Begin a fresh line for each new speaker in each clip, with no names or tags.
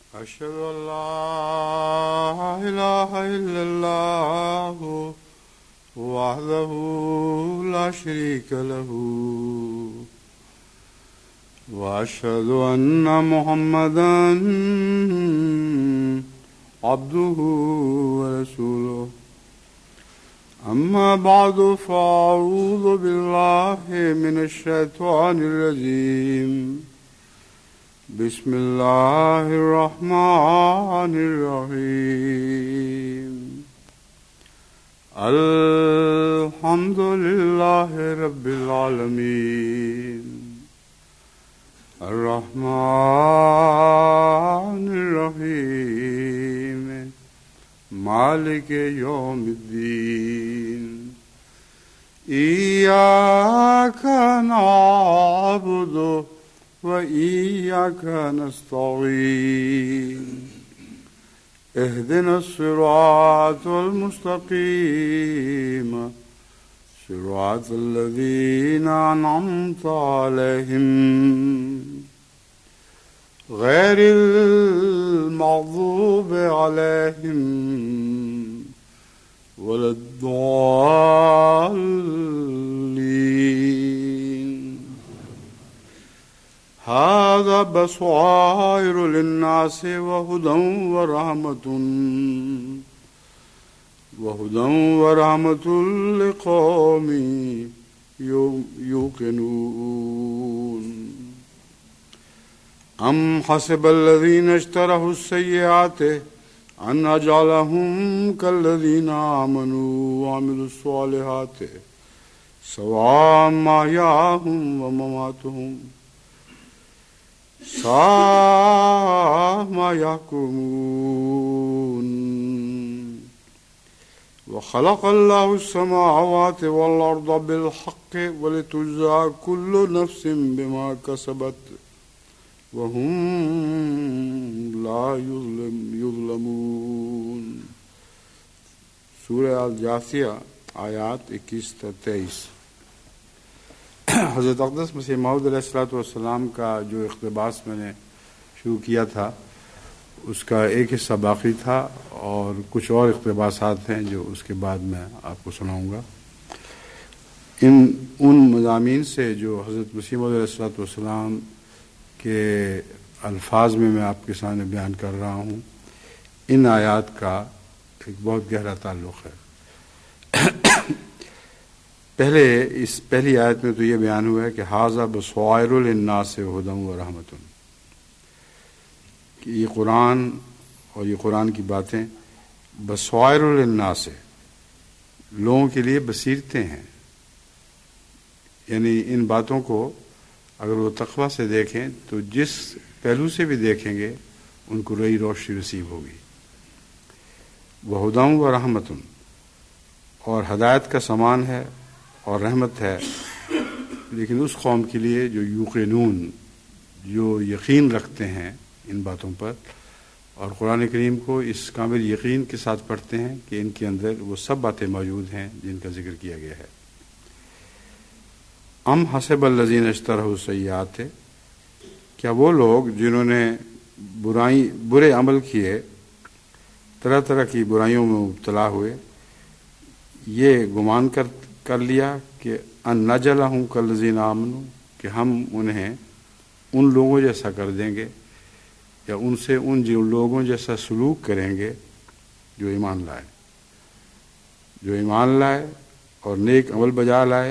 أشهد أن لا إله إلا الله وحده لا شريك له وأشهد أن محمدا عبده ورسوله أما بعد فأعوذ بالله من الشيطان الرجيم بسم الله الرحمن الرحيم الحمد لله رب العالمين الرحمن الرحيم مالك يوم الدين إياك نعبد وإياك نستعين اهدنا الصراط المستقيم صراط الذين أنعمت عليهم غير المغضوب عليهم ولا الضالين هذا بصائر للناس وهدى ورحمة لقوم يوقنون أم حسب الذين اشتروا السيئات أن نجعلهم كالذين آمنوا وعملوا الصالحات سواء محياهم ومماتهم ساء ما يحكمون وخلق الله السماوات والأرض بالحق ولتجزى كل نفس بما كسبت وهم لا يظلمون سورہ الجاثیہ آیات 21-23۔ حضرت اقدس مسیح موعود علیہ الصلوۃ والسلام کا جو اقتباس میں نے شروع کیا تھا اس کا ایک حصہ باقی تھا اور کچھ اور اقتباسات ہیں جو اس کے بعد میں آپ کو سناؤں گا۔ ان مضامین سے جو حضرت مسیح موعود علیہ الصلوۃ والسلام کے الفاظ میں آپ کے سامنے بیان کر رہا ہوں، ان آیات کا ایک بہت گہرا تعلق ہے۔ اس پہلی آیت میں تو یہ بیان ہوا ہے کہ ھذا بصائر للناس ھدی ورحمۃ، کہ یہ قرآن اور یہ قرآن کی باتیں بصائر للناس، لوگوں کے لیے بصیرتیں ہیں، یعنی ان باتوں کو اگر وہ تقویٰ سے دیکھیں تو جس پہلو سے بھی دیکھیں گے ان کو نئی روشنی نصیب ہوگی۔ وَھدی وَرَحْمَةٌ، اور ہدایت کا سامان ہے اور رحمت ہے، لیکن اس قوم کے لیے جو یوقنون، جو یقین رکھتے ہیں ان باتوں پر اور قرآن کریم کو اس کامل یقین کے ساتھ پڑھتے ہیں کہ ان کے اندر وہ سب باتیں موجود ہیں جن کا ذکر کیا گیا ہے۔ ام حسب الذین اشتروا السیئات، کیا وہ لوگ جنہوں نے برے عمل کیے، طرح طرح کی برائیوں میں مبتلا ہوئے، یہ گمان کر لیا کہ ان نجعلہم کالذین آمنوا، کہ ہم انہیں ان لوگوں جیسا کر دیں گے یا ان سے ان لوگوں جیسا سلوک کریں گے جو ایمان لائے اور نیک عمل بجا لائے،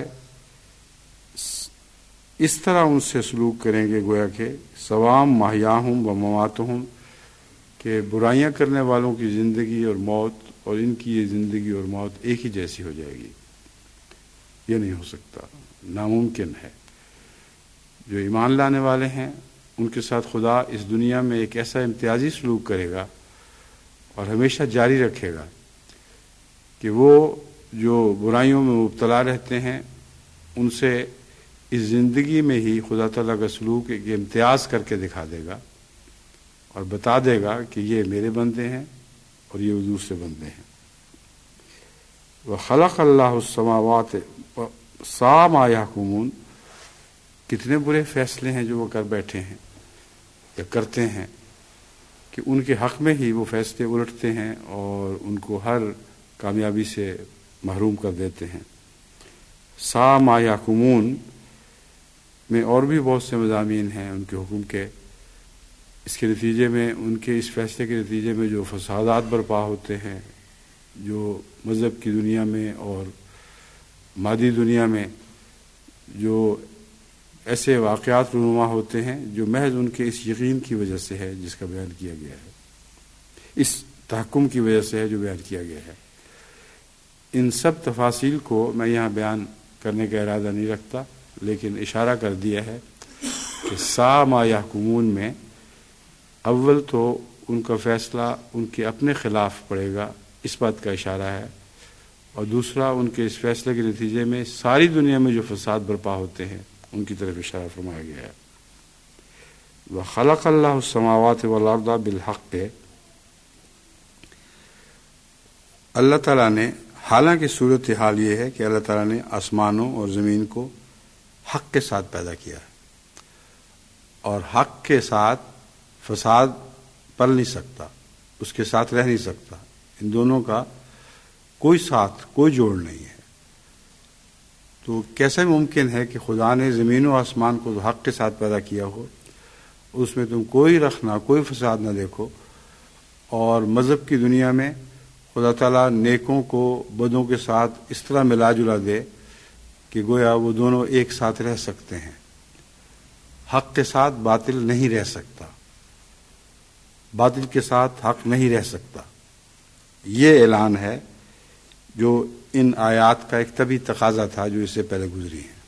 اس طرح ان سے سلوک کریں گے گویا کہ سوام محیاہم و مماتہم، کہ برائیاں کرنے والوں کی زندگی اور موت اور ان کی یہ زندگی اور موت ایک ہی جیسی ہو جائے گی۔ یہ نہیں ہو سکتا، ناممکن ہے۔ جو ایمان لانے والے ہیں ان کے ساتھ خدا اس دنیا میں ایک ایسا امتیازی سلوک کرے گا اور ہمیشہ جاری رکھے گا کہ وہ جو برائیوں میں مبتلا رہتے ہیں ان سے اس زندگی میں ہی خدا تعالیٰ کا سلوک ایک امتیاز کر کے دکھا دے گا اور بتا دے گا کہ یہ میرے بندے ہیں اور یہ دوسرے بندے ہیں۔ وَخَلَقَ اللَّهُ السَّمَاوَاتِ سَاءَ مَا يَحْكُمُونَ، کتنے برے فیصلے ہیں جو وہ کر بیٹھے ہیں یا کرتے ہیں کہ ان کے حق میں ہی وہ فیصلے الٹتے ہیں اور ان کو ہر کامیابی سے محروم کر دیتے ہیں۔ سا ما یحکمون میں اور بھی بہت سے مضامین ہیں ان کے حکم کے، اس کے نتیجے میں، ان کے اس فیصلے کے نتیجے میں جو فسادات برپا ہوتے ہیں، جو مذہب کی دنیا میں اور مادی دنیا میں جو ایسے واقعات رونما ہوتے ہیں جو محض ان کے اس یقین کی وجہ سے ہے جس کا بیان کیا گیا ہے، اس تحکم کی وجہ سے ہے جو بیان کیا گیا ہے۔ ان سب تفاصیل کو میں یہاں بیان کرنے کا ارادہ نہیں رکھتا، لیکن اشارہ کر دیا ہے کہ سا ما یحکمون میں اول تو ان کا فیصلہ ان کے اپنے خلاف پڑے گا، اس بات کا اشارہ ہے، اور دوسرا ان کے اس فیصلے کے نتیجے میں ساری دنیا میں جو فساد برپا ہوتے ہیں ان کی طرف اشارہ فرمایا گیا ہے۔ وَخَلَقَ اللَّهُ السَّمَاوَاتِ وَالْأَرْضَ بِالْحَقِّ، اللہ تعالیٰ نے، حالانکہ صورتحال یہ ہے کہ اللہ تعالیٰ نے آسمانوں اور زمین کو حق کے ساتھ پیدا کیا ہے، اور حق کے ساتھ فساد پل نہیں سکتا، اس کے ساتھ رہ نہیں سکتا، ان دونوں کا کوئی ساتھ، کوئی جوڑ نہیں ہے۔ تو کیسے ممکن ہے کہ خدا نے زمین و آسمان کو حق کے ساتھ پیدا کیا ہو، اس میں تم کوئی رکھنا، کوئی فساد نہ دیکھو، اور مذہب کی دنیا میں خدا تعالیٰ نیکوں کو بدوں کے ساتھ اس طرح ملا جلا دے کہ گویا وہ دونوں ایک ساتھ رہ سکتے ہیں۔ حق کے ساتھ باطل نہیں رہ سکتا، باطل کے ساتھ حق نہیں رہ سکتا۔ یہ اعلان ہے جو ان آیات کا ایک طبی تقاضا تھا جو اس سے پہلے گزری ہیں۔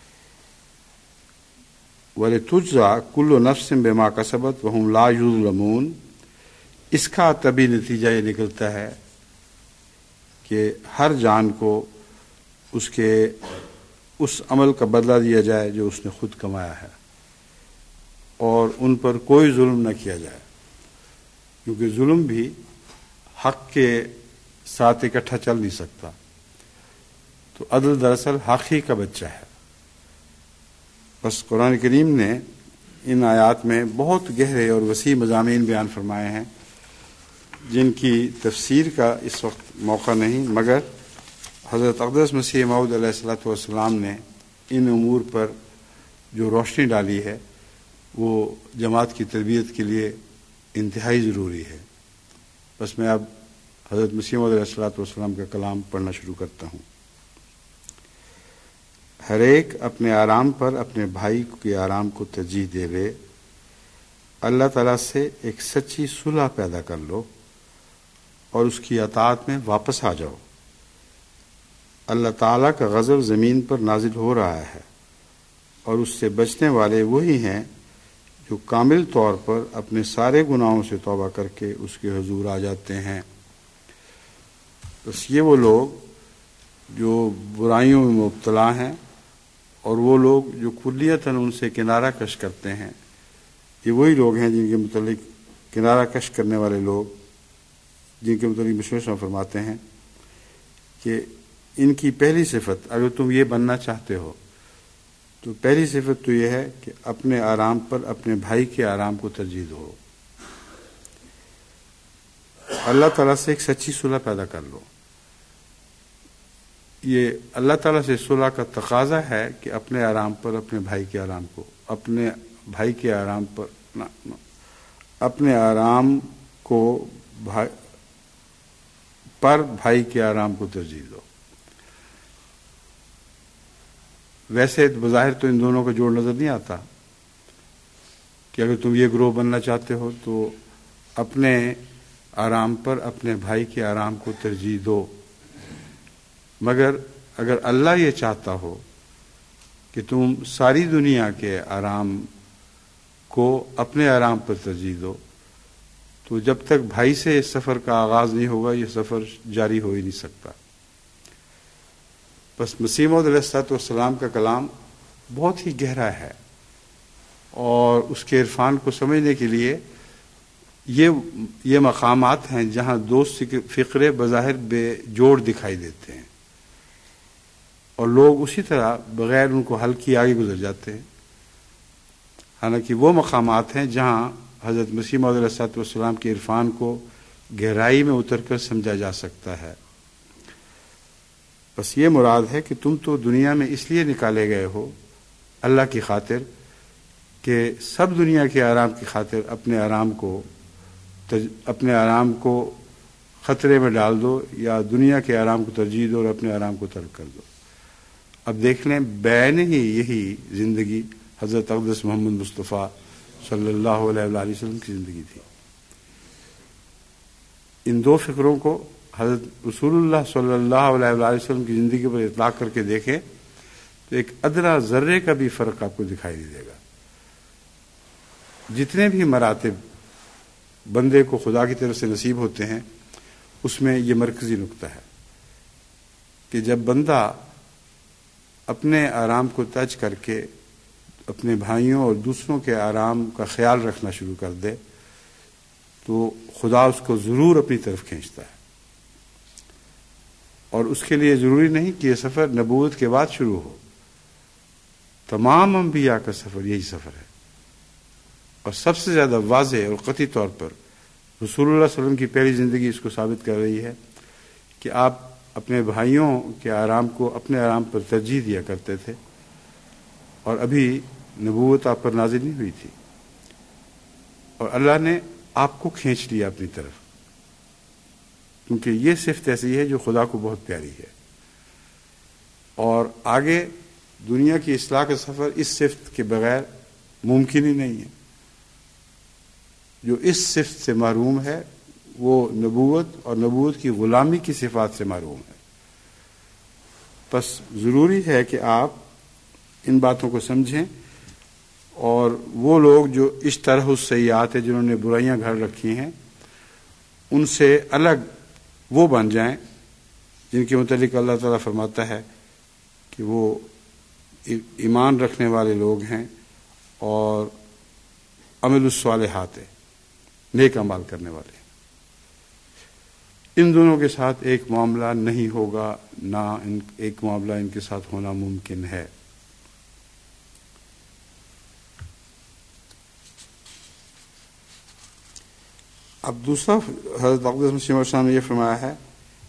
وَلِتُجْزَىٰ كُلُّ نَفْسٍ بِمَا كَسَبَتْ وَهُمْ لَا يُظْلَمُونَ، اس کا طبی نتیجہ یہ نکلتا ہے کہ ہر جان کو اس کے اس عمل کا بدلہ دیا جائے جو اس نے خود کمایا ہے، اور ان پر کوئی ظلم نہ کیا جائے، کیونکہ ظلم بھی حق کے ساتھ اکٹھا چل نہیں سکتا۔ تو عدل دراصل حق ہی کا بچہ ہے۔ بس قرآن کریم نے ان آیات میں بہت گہرے اور وسیع مضامین بیان فرمائے ہیں جن کی تفسیر کا اس وقت موقع نہیں، مگر حضرت اقدس مسیح موعود علیہ الصلوۃ والسلام نے ان امور پر جو روشنی ڈالی ہے وہ جماعت کی تربیت کے لیے انتہائی ضروری ہے۔ بس میں اب حضرت مسیح موعود علیہ الصلوۃ والسلام کا کلام پڑھنا شروع کرتا ہوں۔ ہر ایک اپنے آرام پر اپنے بھائی کے آرام کو ترجیح دے لے، اللہ تعالیٰ سے ایک سچی صلح پیدا کر لو اور اس کی اطاعت میں واپس آ جاؤ۔ اللہ تعالیٰ کا غضب زمین پر نازل ہو رہا ہے، اور اس سے بچنے والے وہی ہیں جو کامل طور پر اپنے سارے گناہوں سے توبہ کر کے اس کے حضور آ جاتے ہیں۔ بس یہ وہ لوگ جو برائیوں میں مبتلا ہیں اور وہ لوگ جو کلیتاً ان سے کنارہ کش کرتے ہیں، یہ وہی لوگ ہیں جن کے متعلق کنارہ کش کرنے والے لوگ، جن کے متعلق مشورہ فرماتے ہیں کہ ان کی پہلی صفت، اگر تم یہ بننا چاہتے ہو تو پہلی صفت تو یہ ہے کہ اپنے آرام پر اپنے بھائی کے آرام کو ترجیح دو۔ اللہ تعالیٰ سے ایک سچی صلح پیدا کر لو۔ یہ اللہ تعالیٰ سے صلح کا تقاضا ہے کہ اپنے آرام پر اپنے بھائی کے آرام کو، اپنے بھائی کے آرام پر اپنے آرام کو بھائی کے آرام کو ترجیح دو۔ ویسے بظاہر تو ان دونوں کا جوڑ نظر نہیں آتا کہ اگر تم یہ گروہ بننا چاہتے ہو تو اپنے آرام پر اپنے بھائی کے آرام کو ترجیح دو، مگر اگر اللہ یہ چاہتا ہو کہ تم ساری دنیا کے آرام کو اپنے آرام پر ترجیح دو تو جب تک بھائی سے اس سفر کا آغاز نہیں ہوگا یہ سفر جاری ہو ہی نہیں سکتا۔ بس مسیح موعود علیہ الصلوۃ والسلام کا کلام بہت ہی گہرا ہے، اور اس کے عرفان کو سمجھنے کے لیے یہ مقامات ہیں جہاں دو فقرے بظاہر بے جوڑ دکھائی دیتے ہیں اور لوگ اسی طرح بغیر ان کو حل کیے آگے گزر جاتے ہیں، حالانکہ وہ مقامات ہیں جہاں حضرت مسیح موعود علیہ السلام کے عرفان کو گہرائی میں اتر کر سمجھا جا سکتا ہے۔ بس یہ مراد ہے کہ تم تو دنیا میں اس لیے نکالے گئے ہو اللہ کی خاطر کہ سب دنیا کے آرام کی خاطر اپنے آرام کو خطرے میں ڈال دو، یا دنیا کے آرام کو ترجیح دو اور اپنے آرام کو ترک کر دو۔ اب دیکھ لیں، بین ہی یہی زندگی حضرت اقدس محمد مصطفیٰ صلی اللہ علیہ وآلہ وسلم کی زندگی تھی۔ ان دو فکروں کو حضرت رسول اللہ صلی اللہ علیہ وآلہ وسلم کی زندگی پر اطلاق کر کے دیکھیں تو ایک ادنا ذرے کا بھی فرق آپ کو دکھائی نہیں دے گا۔ جتنے بھی مراتب بندے کو خدا کی طرف سے نصیب ہوتے ہیں، اس میں یہ مرکزی نقطہ ہے کہ جب بندہ اپنے آرام کو ترک کر کے اپنے بھائیوں اور دوسروں کے آرام کا خیال رکھنا شروع کر دے تو خدا اس کو ضرور اپنی طرف کھینچتا ہے۔ اور اس کے لیے ضروری نہیں کہ یہ سفر نبوت کے بعد شروع ہو، تمام انبیاء کا سفر یہی سفر ہے۔ اور سب سے زیادہ واضح اور قطعی طور پر رسول اللہ صلی اللہ علیہ وسلم کی پہلی زندگی اس کو ثابت کر رہی ہے کہ آپ اپنے بھائیوں کے آرام کو اپنے آرام پر ترجیح دیا کرتے تھے، اور ابھی نبوت آپ پر نازل نہیں ہوئی تھی، اور اللہ نے آپ کو کھینچ لیا اپنی طرف، کیونکہ یہ صفت ایسی ہے جو خدا کو بہت پیاری ہے۔ اور آگے دنیا کی اصلاح کا سفر اس صفت کے بغیر ممکن ہی نہیں ہے۔ جو اس صفت سے محروم ہے وہ نبوت اور نبوت کی غلامی کی صفات سے محروم ہے۔ بس ضروری ہے کہ آپ ان باتوں کو سمجھیں، اور وہ لوگ جو اس طرح السیئات ہیں، جنہوں نے برائیاں گھڑ رکھی ہیں، ان سے الگ وہ بن جائیں جن کے متعلق اللہ تعالیٰ فرماتا ہے کہ وہ ایمان رکھنے والے لوگ ہیں اور عمل الصالحات ہیں، نیک اعمال کرنے والے۔ ان دونوں کے ساتھ ایک معاملہ نہیں ہوگا، نہ ایک معاملہ ان کے ساتھ ہونا ممکن ہے۔ اب دوسرا حضرت اقدس مسیح موعود نے یہ فرمایا ہے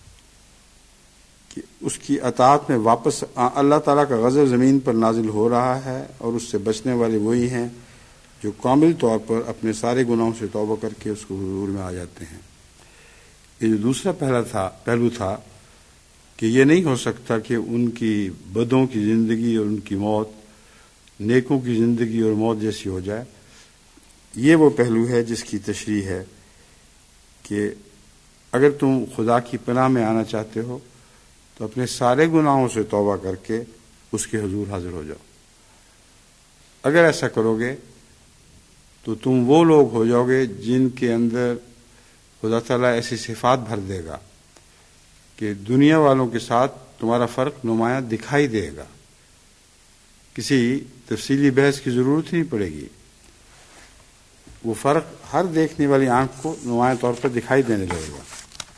کہ اس کی اطاعت میں واپس اللہ تعالیٰ کا غضب زمین پر نازل ہو رہا ہے، اور اس سے بچنے والے وہی ہیں جو کامل طور پر اپنے سارے گناہوں سے توبہ کر کے اس کو حضور میں آ جاتے ہیں۔ یہ جو دوسرا پہلو تھا کہ یہ نہیں ہو سکتا کہ ان کی بدوں کی زندگی اور ان کی موت نیکوں کی زندگی اور موت جیسی ہو جائے، یہ وہ پہلو ہے جس کی تشریح ہے کہ اگر تم خدا کی پناہ میں آنا چاہتے ہو تو اپنے سارے گناہوں سے توبہ کر کے اس کے حضور حاضر ہو جاؤ۔ اگر ایسا کرو گے تو تم وہ لوگ ہو جاؤ گے جن کے اندر خدا تعالیٰ ایسی صفات بھر دے گا کہ دنیا والوں کے ساتھ تمہارا فرق نمایاں دکھائی دے گا۔ کسی تفصیلی بحث کی ضرورت نہیں پڑے گی، وہ فرق ہر دیکھنے والی آنکھ کو نمایاں طور پر دکھائی دینے لگے گا۔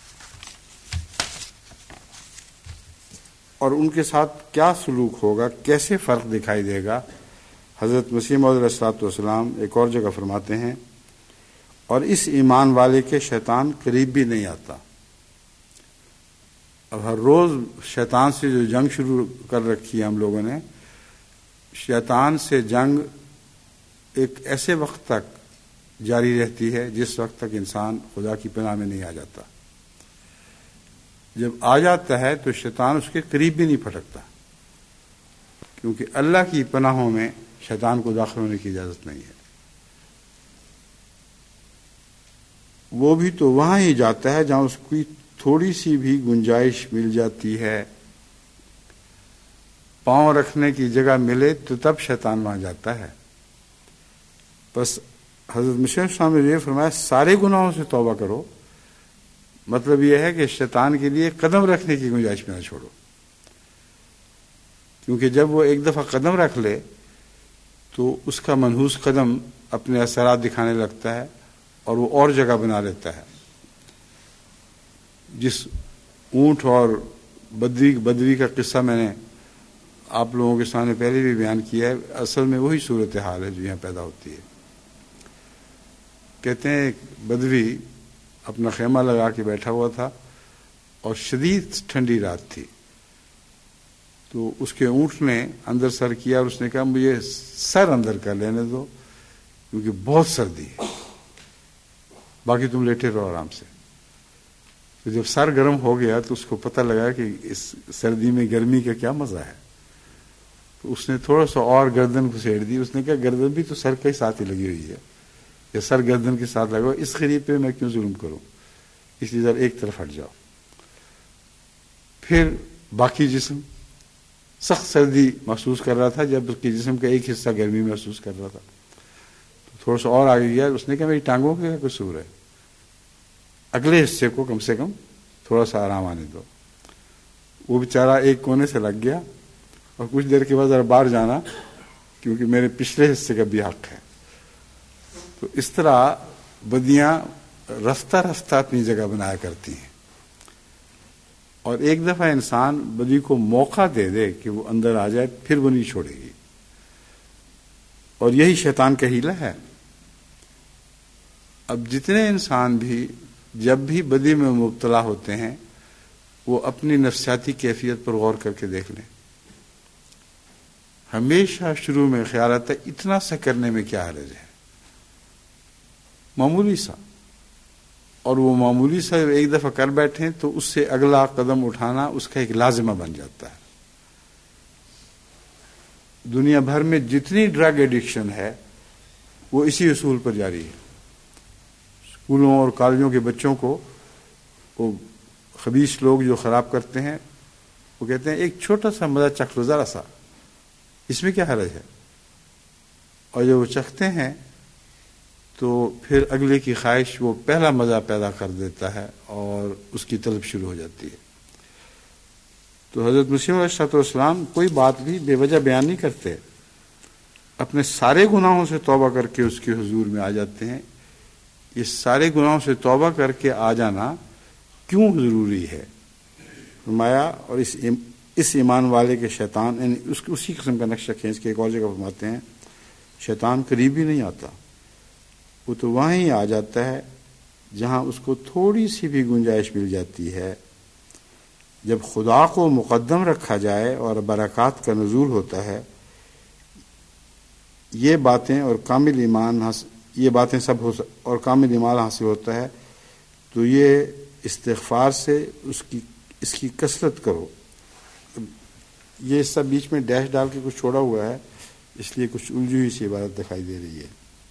اور ان کے ساتھ کیا سلوک ہوگا، کیسے فرق دکھائی دے گا، حضرت مسیح موعود علیہ السلام ایک اور جگہ فرماتے ہیں، اور اس ایمان والے کے شیطان قریب بھی نہیں آتا۔ اب ہر روز شیطان سے جو جنگ شروع کر رکھی ہے ہم لوگوں نے، شیطان سے جنگ ایک ایسے وقت تک جاری رہتی ہے جس وقت تک انسان خدا کی پناہ میں نہیں آ جاتا۔ جب آ جاتا ہے تو شیطان اس کے قریب بھی نہیں پھٹکتا، کیونکہ اللہ کی پناہوں میں شیطان کو داخل ہونے کی اجازت نہیں ہے۔ وہ بھی تو وہاں ہی جاتا ہے جہاں اس کی تھوڑی سی بھی گنجائش مل جاتی ہے، پاؤں رکھنے کی جگہ ملے تو تب شیطان وہاں جاتا ہے۔ بس حضرت مسیح صاحب نے یہ فرمایا سارے گناہوں سے توبہ کرو، مطلب یہ ہے کہ شیطان کے لیے قدم رکھنے کی گنجائش میں نہ چھوڑو، کیونکہ جب وہ ایک دفعہ قدم رکھ لے تو اس کا منحوس قدم اپنے اثرات دکھانے لگتا ہے اور وہ اور جگہ بنا لیتا ہے۔ جس اونٹ اور بدوی کا قصہ میں نے آپ لوگوں کے سامنے پہلے بھی بیان کیا ہے، اصل میں وہی صورتحال ہے جو یہاں پیدا ہوتی ہے۔ کہتے ہیں ایک بدوی اپنا خیمہ لگا کے بیٹھا ہوا تھا اور شدید ٹھنڈی رات تھی، تو اس کے اونٹ نے اندر سر کیا اور اس نے کہا مجھے سر اندر کر لینے دو کیونکہ بہت سردی ہے، باقی تم لیٹے رہو آرام سے۔ تو جب سر گرم ہو گیا تو اس کو پتہ لگا کہ اس سردی میں گرمی کا کیا مزہ ہے، تو اس نے تھوڑا سا اور گردن گھسیڑ دی۔ اس نے کہا گردن بھی تو سر کے ساتھ ہی لگی ہوئی ہے، یا سر گردن کے ساتھ لگا، اس غریب پہ میں کیوں ظلم کروں، اس لیے ذرا ایک طرف ہٹ جاؤ۔ پھر باقی جسم سخت سردی محسوس کر رہا تھا، جب اس کے جسم کا ایک حصہ گرمی محسوس کر رہا تھا، تو تھوڑا سا اور آگے گیا، اس نے کہا میری ٹانگوں کا کیا قصور ہے، اگلے حصے کو کم سے کم تھوڑا سا آرام آنے دو۔ وہ بیچارہ ایک کونے سے لگ گیا اور کچھ دیر کے بعد ذرا باہر جانا کیونکہ میرے پچھلے حصے کا بھی حق ہے۔ تو اس طرح بدیاں رفتہ رفتہ اپنی جگہ بنایا کرتی ہیں، اور ایک دفعہ انسان بدی کو موقع دے دے کہ وہ اندر آ جائے، پھر وہ نہیں چھوڑے گی، اور یہی شیطان کا حیلہ ہے۔ اب جتنے انسان بھی جب بھی بدی میں مبتلا ہوتے ہیں وہ اپنی نفسیاتی کیفیت پر غور کر کے دیکھ لیں۔ ہمیشہ شروع میں خیال آتا ہے اتنا سا کرنے میں کیا حرج ہے، معمولی سا، اور وہ معمولی سا ایک دفعہ کر بیٹھیں تو اس سے اگلا قدم اٹھانا اس کا ایک لازمہ بن جاتا ہے۔ دنیا بھر میں جتنی ڈرگ ایڈکشن ہے وہ اسی اصول پر جاری ہے۔ اسکولوں اور کالجوں کے بچوں کو وہ خبیث لوگ جو خراب کرتے ہیں وہ کہتے ہیں ایک چھوٹا سا مزہ چکھ لو، ذرا سا، اس میں کیا حرج ہے، اور جب وہ چکھتے ہیں تو پھر اگلے کی خواہش وہ پہلا مزہ پیدا کر دیتا ہے اور اس کی طلب شروع ہو جاتی ہے۔ تو حضرت مسیح علیہ السلام کوئی بات بھی بے وجہ بیان نہیں کرتے، اپنے سارے گناہوں سے توبہ کر کے اس کے حضور میں آ جاتے ہیں۔ یہ سارے گناہوں سے توبہ کر کے آ جانا کیوں ضروری ہے فرمایا، اور اس ایمان والے کے شیطان، یعنی اسی قسم کا نقشہ کھینچ کے ایک اور جگہ فرماتے ہیں شیطان قریب ہی نہیں آتا، وہ تو وہیں آ جاتا ہے جہاں اس کو تھوڑی سی بھی گنجائش مل جاتی ہے۔ جب خدا کو مقدم رکھا جائے اور برکات کا نزول ہوتا ہے، یہ باتیں اور کامل ایمان اور کامل ایمان حاصل ہوتا ہے، تو یہ استغفار سے اس کی کثرت کرو۔ یہ سب بیچ میں ڈیش ڈال کے کچھ چھوڑا ہوا ہے، اس لیے کچھ الجھی ہوئی سی عبارت دکھائی دے رہی ہے۔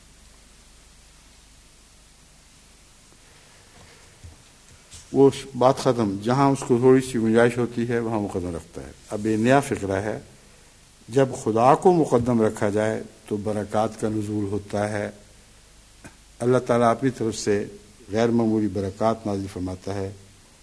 وہ بات ختم، جہاں اس کو تھوڑی سی گنجائش ہوتی ہے وہاں مقدم رکھتا ہے۔ اب یہ نیا فقرہ ہے، جب خدا کو مقدم رکھا جائے تو برکات کا نزول ہوتا ہے، اللہ تعالیٰ اپنی طرف سے غیر معمولی برکات نازل فرماتا ہے۔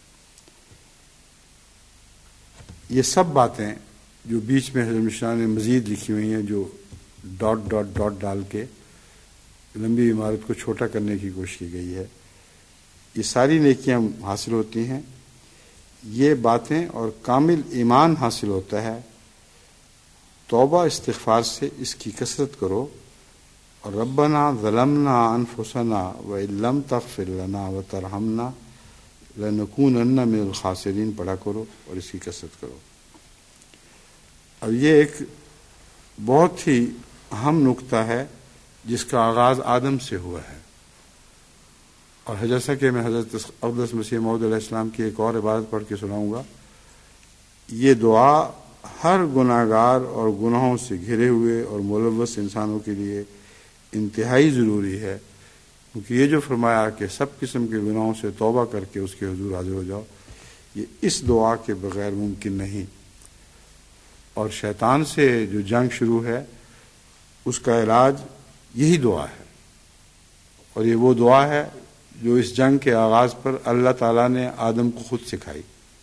یہ سب باتیں جو بیچ میں حضرت مشاہ نے مزید لکھی ہوئی ہیں، جو ڈاٹ ڈاٹ ڈاٹ ڈال کے لمبی عمارت کو چھوٹا کرنے کی کوشش کی گئی ہے، یہ ساری نیکیاں حاصل ہوتی ہیں، یہ باتیں اور کامل ایمان حاصل ہوتا ہے۔ توبہ استغفار سے اس کی کثرت کرو، اور ربنا ظلمنا انفسنا وان لم تغفر لنا وترحمنا لنکونن من الخاسرین پڑھا کرو اور اس کی کثرت کرو۔ اب یہ ایک بہت ہی اہم نقطہ ہے جس کا آغاز آدم سے ہوا ہے، اور جیسا کہ میں حضرت اقدس مسیح موعود علیہ السلام کی ایک اور عبارت پڑھ کے سناؤں گا، یہ دعا ہر گناہ گار اور گناہوں سے گھرے ہوئے اور ملوث انسانوں کے لیے انتہائی ضروری ہے، کیونکہ یہ جو فرمایا کہ سب قسم کے گناہوں سے توبہ کر کے اس کے حضور حاضر ہو جاؤ، یہ اس دعا کے بغیر ممکن نہیں۔ اور شیطان سے جو جنگ شروع ہے اس کا علاج یہی دعا ہے، اور یہ وہ دعا ہے جو اس جنگ کے آغاز پر اللہ تعالیٰ نے آدم کو خود سکھائی۔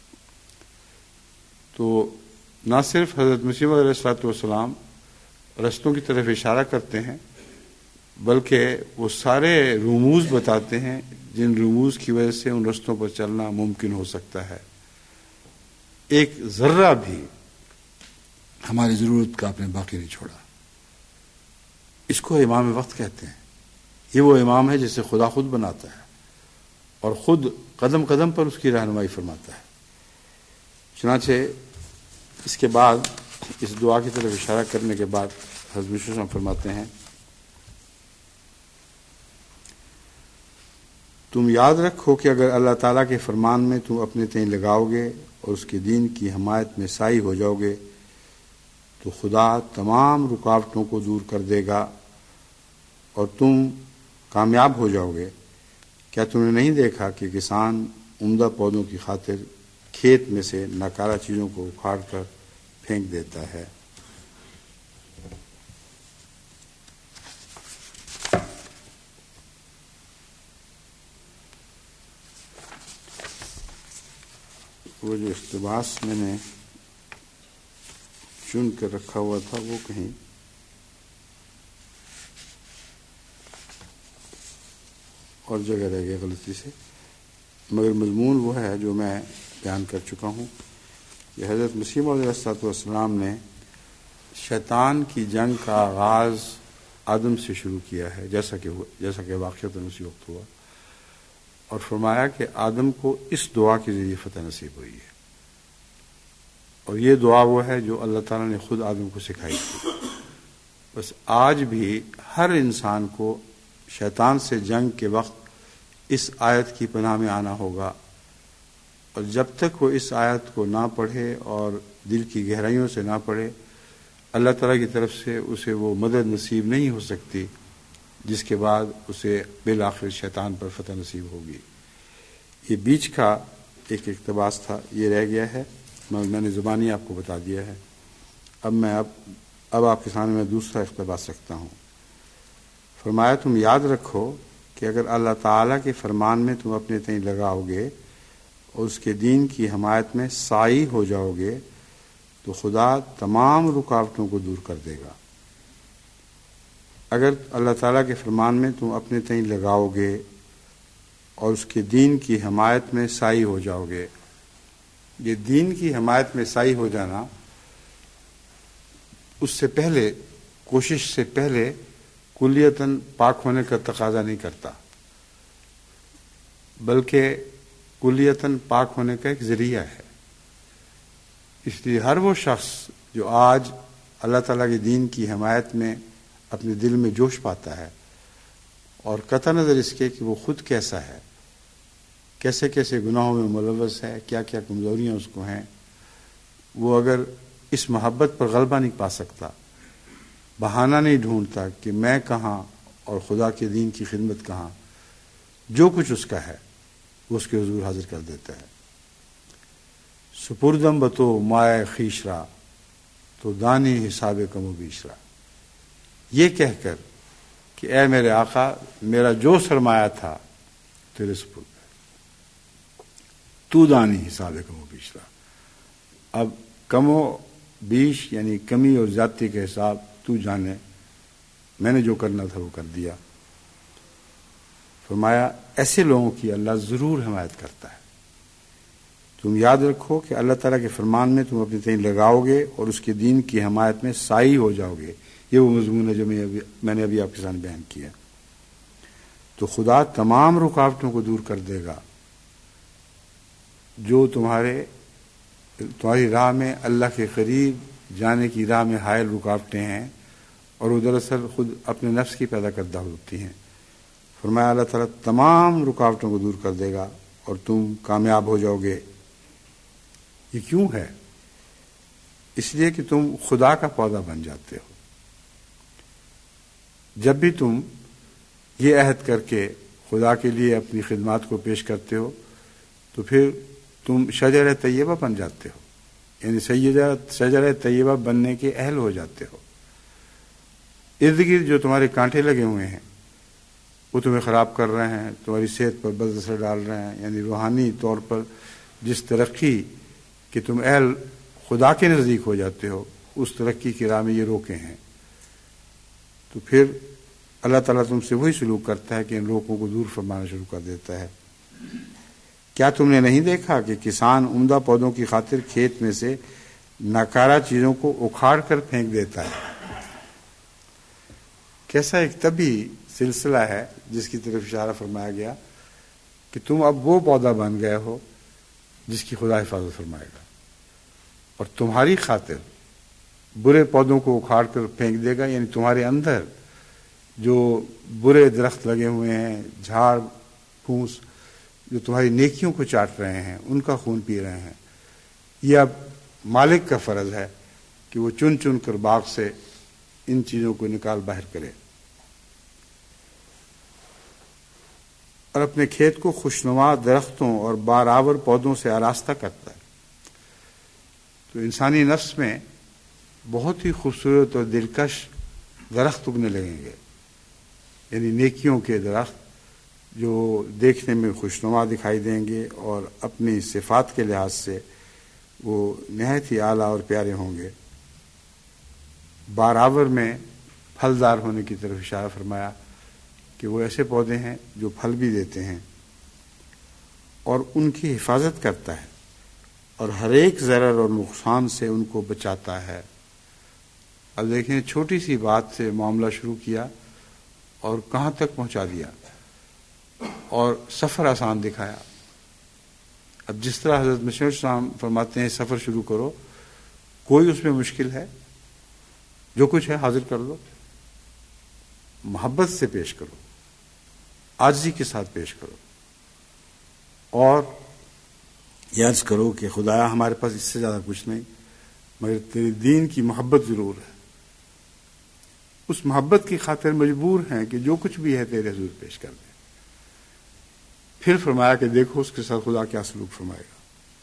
تو نہ صرف حضرت مسیح علیہ السلام رستوں کی طرف اشارہ کرتے ہیں، بلکہ وہ سارے رموز بتاتے ہیں جن رموز کی وجہ سے ان رستوں پر چلنا ممکن ہو سکتا ہے۔ ایک ذرہ بھی ہماری ضرورت کا آپ نے باقی نہیں چھوڑا۔ اس کو امام وقت کہتے ہیں، یہ وہ امام ہے جسے خدا خود بناتا ہے اور خود قدم قدم پر اس کی رہنمائی فرماتا ہے۔ چنانچہ اس کے بعد اس دعا کی طرف اشارہ کرنے کے بعد حضرت مشیر صاحب فرماتے ہیں، تم یاد رکھو کہ اگر اللہ تعالیٰ کے فرمان میں تم اپنے تئیں لگاؤ گے اور اس کے دین کی حمایت میں سائی ہو جاؤ گے تو خدا تمام رکاوٹوں کو دور کر دے گا اور تم کامیاب ہو جاؤ گے۔ کیا تم نے نہیں دیکھا کہ کسان عمدہ پودوں کی خاطر کھیت میں سے ناکارہ چیزوں کو اکھاڑ کر پھینک دیتا ہے؟ وہ جو اقتباس میں نے چن کر رکھا ہوا تھا وہ کہیں اور جگہ رہ گیا غلطی سے، مگر مضمون وہ ہے جو میں بیان کر چکا ہوں کہ حضرت مسیح موعود علیہ السلام نے شیطان کی جنگ کا آغاز آدم سے شروع کیا ہے، جیسا کہ واقعتاً اسی وقت ہوا، اور فرمایا کہ آدم کو اس دعا کے ذریعے فتح نصیب ہوئی ہے، اور یہ دعا وہ ہے جو اللہ تعالیٰ نے خود آدم کو سکھائی تھی۔ بس آج بھی ہر انسان کو شیطان سے جنگ کے وقت اس آیت کی پناہ میں آنا ہوگا، اور جب تک وہ اس آیت کو نہ پڑھے اور دل کی گہرائیوں سے نہ پڑھے، اللہ تعالیٰ کی طرف سے اسے وہ مدد نصیب نہیں ہو سکتی جس کے بعد اسے بالآخر شیطان پر فتح نصیب ہوگی۔ یہ بیچ کا ایک اقتباس تھا، یہ رہ گیا ہے، میں نے زبانی آپ کو بتا دیا ہے۔ اب آپ کے سامنے میں دوسرا اقتباس رکھتا ہوں۔ فرمایا تم یاد رکھو کہ اگر اللہ تعالیٰ کے فرمان میں تم اپنے تئیں لگاؤ گے اور اس کے دین کی حمایت میں سائی ہو جاؤ گے تو خدا تمام رکاوٹوں کو دور کر دے گا۔ اگر اللہ تعالیٰ کے فرمان میں تم اپنے تئیں لگاؤ گے اور اس کے دین کی حمایت میں سائی ہو جاؤ گے، یہ دین کی حمایت میں سائی ہو جانا اس سے پہلے، کوشش سے پہلے کلیتاً پاک ہونے کا تقاضا نہیں کرتا، بلکہ کلیتاً پاک ہونے کا ایک ذریعہ ہے۔ اس لیے ہر وہ شخص جو آج اللہ تعالیٰ کے دین کی حمایت میں اپنے دل میں جوش پاتا ہے، اور قطع نظر اس کے کہ وہ خود کیسا ہے، کیسے کیسے گناہوں میں ملوث ہے، کیا کیا کمزوریاں اس کو ہیں، وہ اگر اس محبت پر غلبہ نہیں پا سکتا، بہانہ نہیں ڈھونڈتا کہ میں کہاں اور خدا کے دین کی خدمت کہاں، جو کچھ اس کا ہے وہ اس کے حضور حاضر کر دیتا ہے۔ سپردم بتو مائے خیشرا تو دانی حساب کم و بیشرا، یہ کہہ کر کہ اے میرے آقا، میرا جو سرمایہ تھا تیرے سپرد ہے، تو دانی حساب کم و بیشرا، اب کم و بیش یعنی کمی اور زیادتی کے حساب تو جانے، میں نے جو کرنا تھا وہ کر دیا۔ فرمایا ایسے لوگوں کی اللہ ضرور حمایت کرتا ہے۔ تم یاد رکھو کہ اللہ تعالیٰ کے فرمان میں تم اپنے تئیں لگاؤ گے اور اس کے دین کی حمایت میں سائی ہو جاؤ گے، یہ وہ مضمون ہے جو میں نے ابھی آپ کے سامنے بیان کیا، تو خدا تمام رکاوٹوں کو دور کر دے گا جو تمہاری راہ میں اللہ کے قریب جانے کی راہ میں حائل رکاوٹیں ہیں، اور وہ دراصل خود اپنے نفس کی پیدا کردہ ہوتی ہیں۔ فرمایا اللہ تعالیٰ تمام رکاوٹوں کو دور کر دے گا اور تم کامیاب ہو جاؤ گے۔ یہ کیوں ہے؟ اس لیے کہ تم خدا کا پودا بن جاتے ہو۔ جب بھی تم یہ عہد کر کے خدا کے لیے اپنی خدمات کو پیش کرتے ہو تو پھر تم شجر طیبہ بن جاتے ہو، یعنی شجر طیبہ بننے کے اہل ہو جاتے ہو۔ ارد گرد جو تمہارے کانٹے لگے ہوئے ہیں وہ تمہیں خراب کر رہے ہیں، تمہاری صحت پر بد اثر ڈال رہے ہیں، یعنی روحانی طور پر جس ترقی کہ تم اہل خدا کے نزدیک ہو جاتے ہو، اس ترقی کی راہ میں یہ روکے ہیں، تو پھر اللہ تعالیٰ تم سے وہی سلوک کرتا ہے کہ ان روکوں کو دور فرمانا شروع کر دیتا ہے۔ کیا تم نے نہیں دیکھا کہ کسان عمدہ پودوں کی خاطر کھیت میں سے ناکارہ چیزوں کو اکھاڑ کر پھینک دیتا ہے؟ کیسا ایک طبی سلسلہ ہے جس کی طرف اشارہ فرمایا گیا کہ تم اب وہ پودا بن گئے ہو جس کی خدا حفاظت فرمائے گا، اور تمہاری خاطر برے پودوں کو اکھاڑ کر پھینک دے گا، یعنی تمہارے اندر جو برے درخت لگے ہوئے ہیں، جھاڑ پھونس جو تمہاری نیکیوں کو چاٹ رہے ہیں، ان کا خون پی رہے ہیں، یہ اب مالک کا فرض ہے کہ وہ چن چن کر باغ سے ان چیزوں کو نکال باہر کرے اور اپنے کھیت کو خوشنما درختوں اور بارآور پودوں سے آراستہ کرتا ہے۔ تو انسانی نفس میں بہت ہی خوبصورت اور دلکش درخت اگنے لگیں گے، یعنی نیکیوں کے درخت جو دیکھنے میں خوشنما دکھائی دیں گے اور اپنی صفات کے لحاظ سے وہ نہایت ہی اعلیٰ اور پیارے ہوں گے۔ بارآور میں پھلدار ہونے کی طرف اشارہ فرمایا کہ وہ ایسے پودے ہیں جو پھل بھی دیتے ہیں اور ان کی حفاظت کرتا ہے اور ہر ایک ضرر اور نقصان سے ان کو بچاتا ہے۔ اب دیکھیں، چھوٹی سی بات سے معاملہ شروع کیا اور کہاں تک پہنچا دیا اور سفر آسان دکھایا۔ اب جس طرح حضرت مسیح السلام فرماتے ہیں سفر شروع کرو، کوئی اس میں مشکل ہے؟ جو کچھ ہے حاضر کر لو، محبت سے پیش کرو، عاجزی کے ساتھ پیش کرو اور یہ عرض کرو کہ خدایا ہمارے پاس اس سے زیادہ کچھ نہیں مگر تیرے دین کی محبت ضرور ہے۔ اس محبت کی خاطر مجبور ہیں کہ جو کچھ بھی ہے تیرے حضور پیش کر دیں۔ پھر فرمایا کہ دیکھو اس کے ساتھ خدا کیا سلوک فرمائے گا۔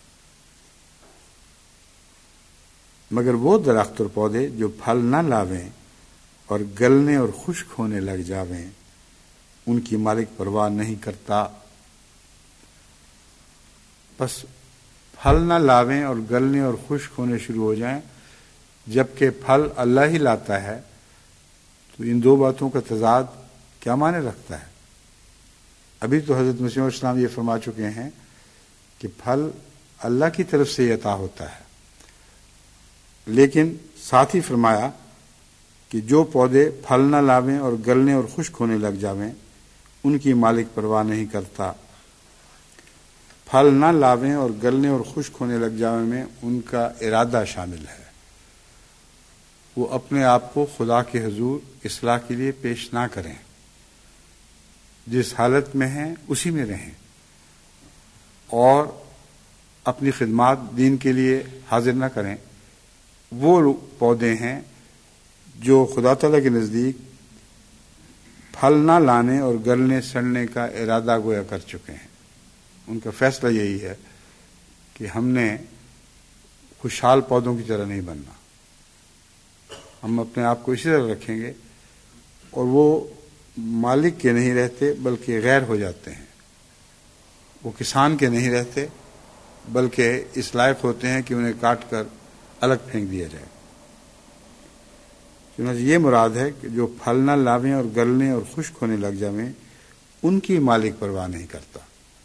مگر وہ درخت اور پودے جو پھل نہ لاویں اور گلنے اور خشک ہونے لگ جاویں، ان کی مالک پرواہ نہیں کرتا۔ بس پھل نہ لاویں اور گلنے اور خشک ہونے شروع ہو جائیں جبکہ پھل اللہ ہی لاتا ہے، تو ان دو باتوں کا تضاد کیا معنی رکھتا ہے؟ ابھی تو حضرت مسیح السلام یہ فرما چکے ہیں کہ پھل اللہ کی طرف سے عطا ہوتا ہے، لیکن ساتھ ہی فرمایا کہ جو پودے پھل نہ لاویں اور گلنے اور خشک ہونے لگ جاویں ان کی مالک پرواہ نہیں کرتا۔ پھل نہ لاویں اور گلنے اور خشک ہونے لگ جاویں میں ان کا ارادہ شامل ہے، وہ اپنے آپ کو خدا کے حضور اصلاح کے لیے پیش نہ کریں، جس حالت میں ہیں اسی میں رہیں اور اپنی خدمات دین کے لیے حاضر نہ کریں۔ وہ پودے ہیں جو خدا تعالیٰ کے نزدیک پھل نہ لانے اور گلنے سڑنے کا ارادہ گویا کر چکے ہیں۔ ان کا فیصلہ یہی ہے کہ ہم نے خوشحال پودوں کی طرح نہیں بننا، ہم اپنے آپ کو اسی طرح رکھیں گے اور وہ مالک کے نہیں رہتے بلکہ غیر ہو جاتے ہیں، وہ کسان کے نہیں رہتے بلکہ اس لائق ہوتے ہیں کہ انہیں کاٹ کر الگ پھینک دیا جائے۔ چنانچہ یہ مراد ہے کہ جو پھل نہ لاویں اور گلنے اور خشک ہونے لگ جاویں ان کی مالک پرواہ نہیں کرتا،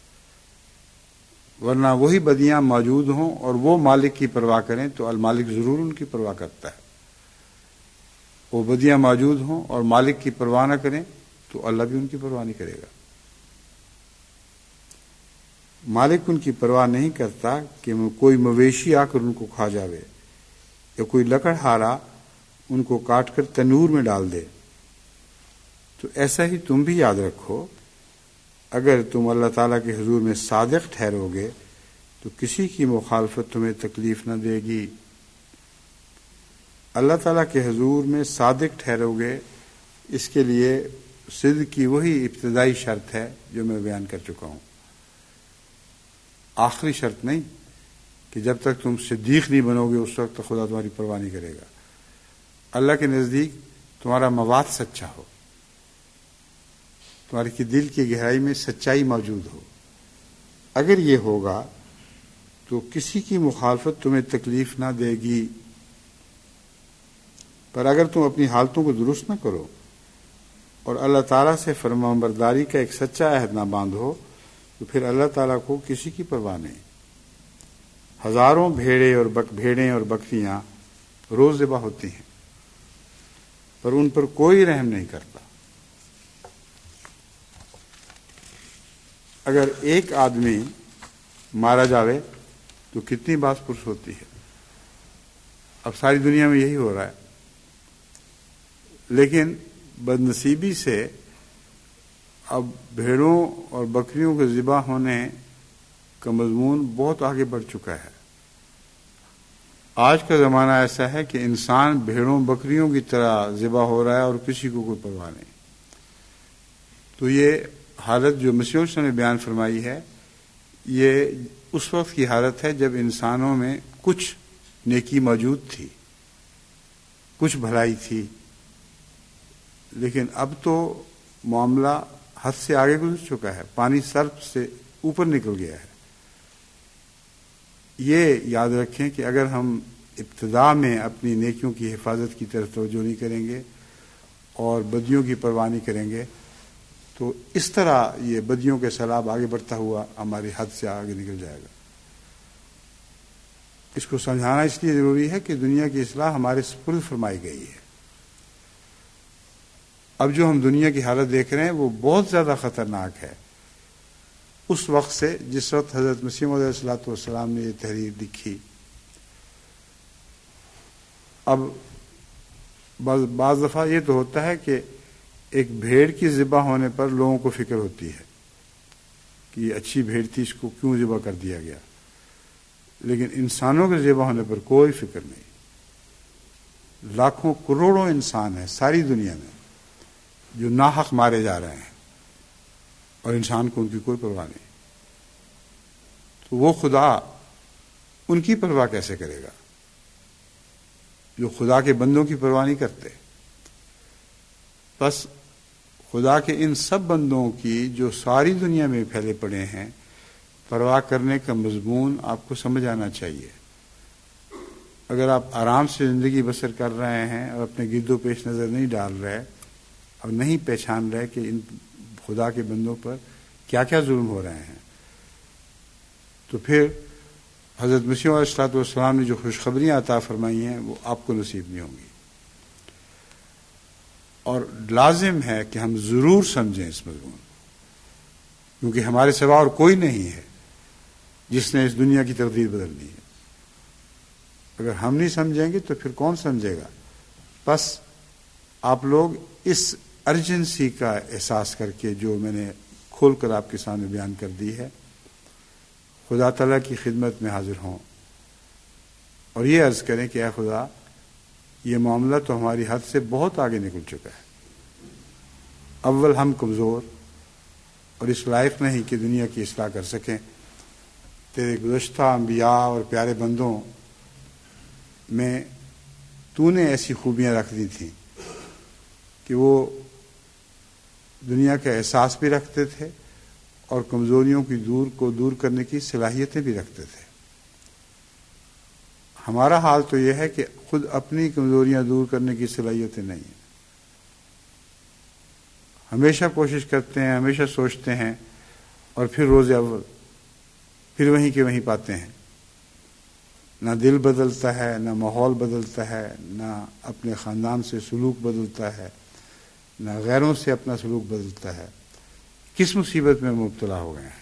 ورنہ وہی بدیاں موجود ہوں اور وہ مالک کی پرواہ کریں تو المالک ضرور ان کی پرواہ کرتا ہے۔ وہ بدیاں موجود ہوں اور مالک کی پرواہ نہ کریں تو اللہ بھی ان کی پرواہ نہیں کرے گا۔ مالک ان کی پرواہ نہیں کرتا کہ کوئی مویشی آ کر ان کو کھا جاوے یا کوئی لکڑہارا ان کو کاٹ کر تنور میں ڈال دے۔ تو ایسا ہی تم بھی یاد رکھو، اگر تم اللہ تعالیٰ کے حضور میں صادق ٹھہرو گے تو کسی کی مخالفت تمہیں تکلیف نہ دے گی۔ اللہ تعالیٰ کے حضور میں صادق ٹھہرو گے، اس کے لیے صدق کی وہی ابتدائی شرط ہے جو میں بیان کر چکا ہوں، آخری شرط نہیں کہ جب تک تم صدیق نہیں بنو گے اس وقت تک خدا تمہاری پرواہ نہیں کرے گا۔ اللہ کے نزدیک تمہارا مواد سچا ہو، تمہارے کی دل کی گہرائی میں سچائی موجود ہو۔ اگر یہ ہوگا تو کسی کی مخالفت تمہیں تکلیف نہ دے گی، پر اگر تم اپنی حالتوں کو درست نہ کرو اور اللہ تعالیٰ سے فرمانبرداری کا ایک سچا عہد نہ باندھو تو پھر اللہ تعالیٰ کو کسی کی پرواہ نہیں۔ ہزاروں بھیڑیں اور بکریاں روز ذبح ہوتی ہیں پر ان پر کوئی رحم نہیں کرتا۔ اگر ایک آدمی مارا جاوے تو کتنی باس پرس ہوتی ہے. اب ساری دنیا میں یہی ہو رہا ہے. لیکن بدنصیبی سے اب بھیڑوں اور بکریوں کے ذبح ہونے کا مضمون بہت آگے بڑھ چکا ہے. آج کا زمانہ ایسا ہے کہ انسان بھیڑوں بکریوں کی طرح ذبح ہو رہا ہے اور کسی کو کوئی پرواہ نہیں. تو یہ حالت جو مسیح یسوع نے بیان فرمائی ہے یہ اس وقت کی حالت ہے جب انسانوں میں کچھ نیکی موجود تھی، کچھ بھلائی تھی. لیکن اب تو معاملہ حد سے آگے گزر چکا ہے، پانی سر سے اوپر نکل گیا ہے. یہ یاد رکھیں کہ اگر ہم ابتدا میں اپنی نیکیوں کی حفاظت کی طرف توجہ نہیں کریں گے اور بدیوں کی پرواہ نہیں کریں گے تو اس طرح یہ بدیوں کے سیلاب آگے بڑھتا ہوا ہماری حد سے آگے نکل جائے گا. اس کو سمجھانا اس لیے ضروری ہے کہ دنیا کی اصلاح ہمارے سپرد فرمائی گئی ہے. اب جو ہم دنیا کی حالت دیکھ رہے ہیں وہ بہت زیادہ خطرناک ہے اس وقت سے جس وقت حضرت مسیح علیہ الصلوۃ والسلام نے یہ تحریر لکھی. اب بعض دفعہ یہ تو ہوتا ہے کہ ایک بھیڑ کی ذبح ہونے پر لوگوں کو فکر ہوتی ہے کہ یہ اچھی بھیڑ تھی، اس کو کیوں ذبح کر دیا گیا. لیکن انسانوں کے ذبح ہونے پر کوئی فکر نہیں. لاکھوں کروڑوں انسان ہیں ساری دنیا میں جو ناحق مارے جا رہے ہیں اور انسان کو ان کی کوئی پرواہ نہیں. تو وہ خدا ان کی پرواہ کیسے کرے گا جو خدا کے بندوں کی پرواہ نہیں کرتے. بس خدا کے ان سب بندوں کی جو ساری دنیا میں پھیلے پڑے ہیں پرواہ کرنے کا مضمون آپ کو سمجھ آنا چاہیے. اگر آپ آرام سے زندگی بسر کر رہے ہیں اور اپنے گرد و پیش نظر نہیں ڈال رہے اور نہیں پہچان رہے کہ ان خدا کے بندوں پر کیا کیا ظلم ہو رہے ہیں تو پھر حضرت مسیح علیہ الصلوۃ والسلام نے جو خوشخبریاں عطا فرمائی ہیں وہ آپ کو نصیب نہیں ہوں گی. اور لازم ہے کہ ہم ضرور سمجھیں اس مضمون کیونکہ ہمارے سوا اور کوئی نہیں ہے جس نے اس دنیا کی تقدیر بدلنی ہے. اگر ہم نہیں سمجھیں گے تو پھر کون سمجھے گا. بس آپ لوگ اس ارجنسی کا احساس کر کے جو میں نے کھول کر آپ کے سامنے بیان کر دی ہے خدا تعالیٰ کی خدمت میں حاضر ہوں اور یہ عرض کریں کہ اے خدا یہ معاملہ تو ہماری حد سے بہت آگے نکل چکا ہے. اول ہم کمزور اور اس لائق نہیں کہ دنیا کی اصلاح کر سکیں. تیرے گزشتہ انبیاء اور پیارے بندوں میں تو نے ایسی خوبیاں رکھ دی تھیں کہ وہ دنیا کا احساس بھی رکھتے تھے اور کمزوریوں کی دور کرنے کی صلاحیتیں بھی رکھتے تھے. ہمارا حال تو یہ ہے کہ خود اپنی کمزوریاں دور کرنے کی صلاحیتیں نہیں ہیں. ہمیشہ کوشش کرتے ہیں، ہمیشہ سوچتے ہیں اور پھر روز اول پھر وہیں کے وہیں پاتے ہیں. نہ دل بدلتا ہے، نہ ماحول بدلتا ہے، نہ اپنے خاندان سے سلوک بدلتا ہے، نہ غیروں سے اپنا سلوک بدلتا ہے. کس مصیبت میں مبتلا ہو گئے ہیں.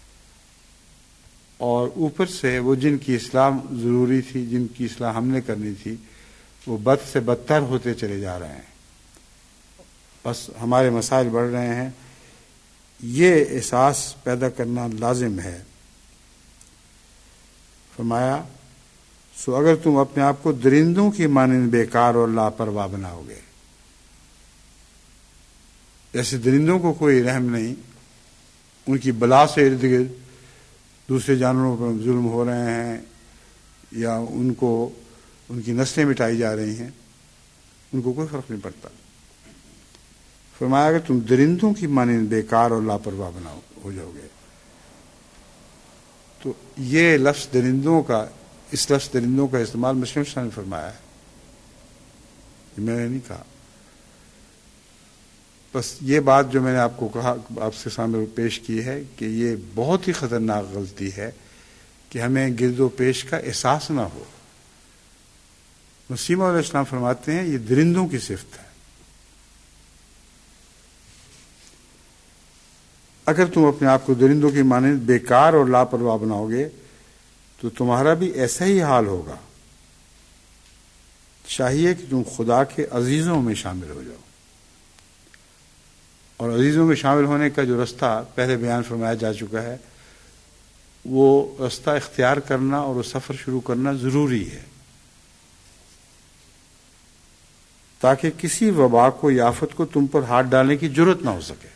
اور اوپر سے وہ جن کی اصلاح ضروری تھی، جن کی اصلاح ہم نے کرنی تھی، وہ بد سے بدتر ہوتے چلے جا رہے ہیں. بس ہمارے مسائل بڑھ رہے ہیں. یہ احساس پیدا کرنا لازم ہے. فرمایا سو اگر تم اپنے آپ کو درندوں کی مانند بیکار اور لاپرواہ بناؤ گے. جیسے درندوں کو کوئی رحم نہیں، ان کی بلا سے ارد گرد دوسرے جانوروں پر ظلم ہو رہے ہیں یا ان کی نسلیں مٹائی جا رہی ہیں، ان کو کوئی فرق نہیں پڑتا. فرمایا اگر تم درندوں کی مانند بیکار اور لاپرواہ ہو جاؤ گے. تو یہ لفظ درندوں کا استعمال مسیح نے فرمایا ہے، میں نے نہیں کہا. بس یہ بات جو میں نے آپ کو کہا، آپ کے سامنے پیش کی ہے کہ یہ بہت ہی خطرناک غلطی ہے کہ ہمیں گرد و پیش کا احساس نہ ہو. مسیح علیہ السلام فرماتے ہیں یہ درندوں کی صفت ہے. اگر تم اپنے آپ کو درندوں کی مانند بیکار اور لاپرواہ بناؤ گے تو تمہارا بھی ایسا ہی حال ہوگا۔ چاہیے کہ تم خدا کے عزیزوں میں شامل ہو جاؤ، اور عزیزوں میں شامل ہونے کا جو رستہ پہلے بیان فرمایا جا چکا ہے، وہ رستہ اختیار کرنا اور وہ سفر شروع کرنا ضروری ہے، تاکہ کسی وبا کو یا آفت کو تم پر ہاتھ ڈالنے کی جرت نہ ہو سکے۔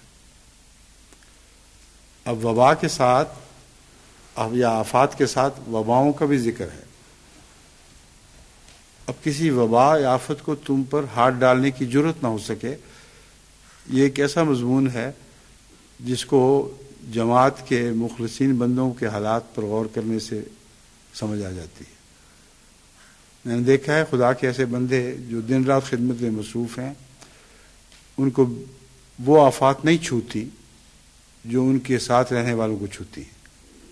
اب وبا کے ساتھ یا آفات کے ساتھ وباؤں کا بھی ذکر ہے۔ اب کسی وبا یا آفت کو تم پر ہاتھ ڈالنے کی جرت نہ ہو سکے، یہ ایک ایسا مضمون ہے جس کو جماعت کے مخلصین بندوں کے حالات پر غور کرنے سے سمجھ آ جاتی ہے۔ میں نے دیکھا ہے خدا کے ایسے بندے جو دن رات خدمت میں مصروف ہیں، ان کو وہ آفات نہیں چھوتی جو ان کے ساتھ رہنے والوں کو چھوتی ہیں۔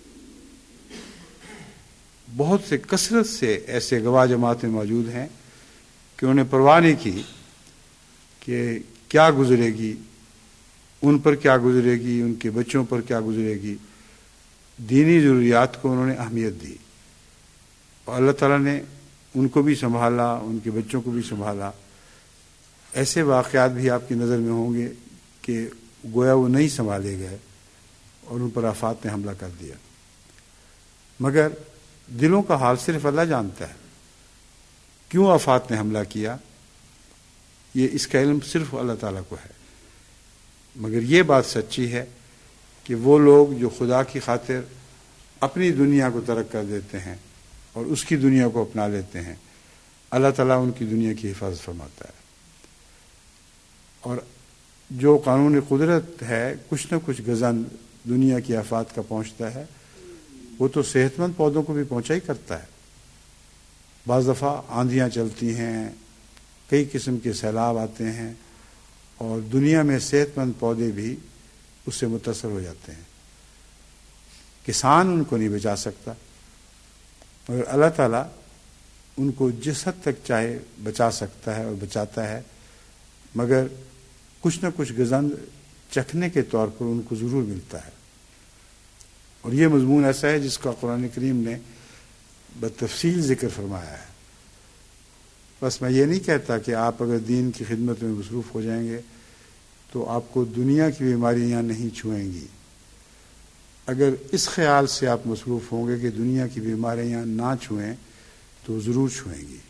بہت سے کثرت سے ایسے گواہ جماعت میں موجود ہیں کہ انہوں نے پرواہ نہیں کی کہ کیا گزرے گی، ان پر کیا گزرے گی، ان کے بچوں پر کیا گزرے گی۔ دینی ضروریات کو انہوں نے اہمیت دی، اور اللہ تعالیٰ نے ان کو بھی سنبھالا، ان کے بچوں کو بھی سنبھالا۔ ایسے واقعات بھی آپ کی نظر میں ہوں گے کہ گویا وہ نہیں سنبھالے گئے اور ان پر آفات نے حملہ کر دیا، مگر دلوں کا حال صرف اللہ جانتا ہے۔ کیوں آفات نے حملہ کیا، یہ اس کا علم صرف اللہ تعالیٰ کو ہے، مگر یہ بات سچی ہے کہ وہ لوگ جو خدا کی خاطر اپنی دنیا کو ترک کر دیتے ہیں اور اس کی دنیا کو اپنا لیتے ہیں، اللہ تعالیٰ ان کی دنیا کی حفاظت فرماتا ہے۔ اور جو قانون قدرت ہے، کچھ نہ کچھ گزن دنیا کی آفات کا پہنچتا ہے، وہ تو صحت مند پودوں کو بھی پہنچا ہی کرتا ہے۔ بعض دفعہ آندھیاں چلتی ہیں، کئی قسم کے سیلاب آتے ہیں، اور دنیا میں صحت مند پودے بھی اس سے متاثر ہو جاتے ہیں۔ کسان ان کو نہیں بچا سکتا، مگر اللہ تعالیٰ ان کو جس حد تک چاہے بچا سکتا ہے اور بچاتا ہے، مگر کچھ نہ کچھ گزند چکھنے کے طور پر ان کو ضرور ملتا ہے۔ اور یہ مضمون ایسا ہے جس کا قرآن کریم نے بتفصیل ذکر فرمایا ہے۔ بس میں یہ نہیں کہتا کہ آپ اگر دین کی خدمت میں مصروف ہو جائیں گے تو آپ کو دنیا کی بیماریاں نہیں چھوئیں گی۔ اگر اس خیال سے آپ مصروف ہوں گے کہ دنیا کی بیماریاں نہ چھوئیں تو ضرور چھوئیں گی۔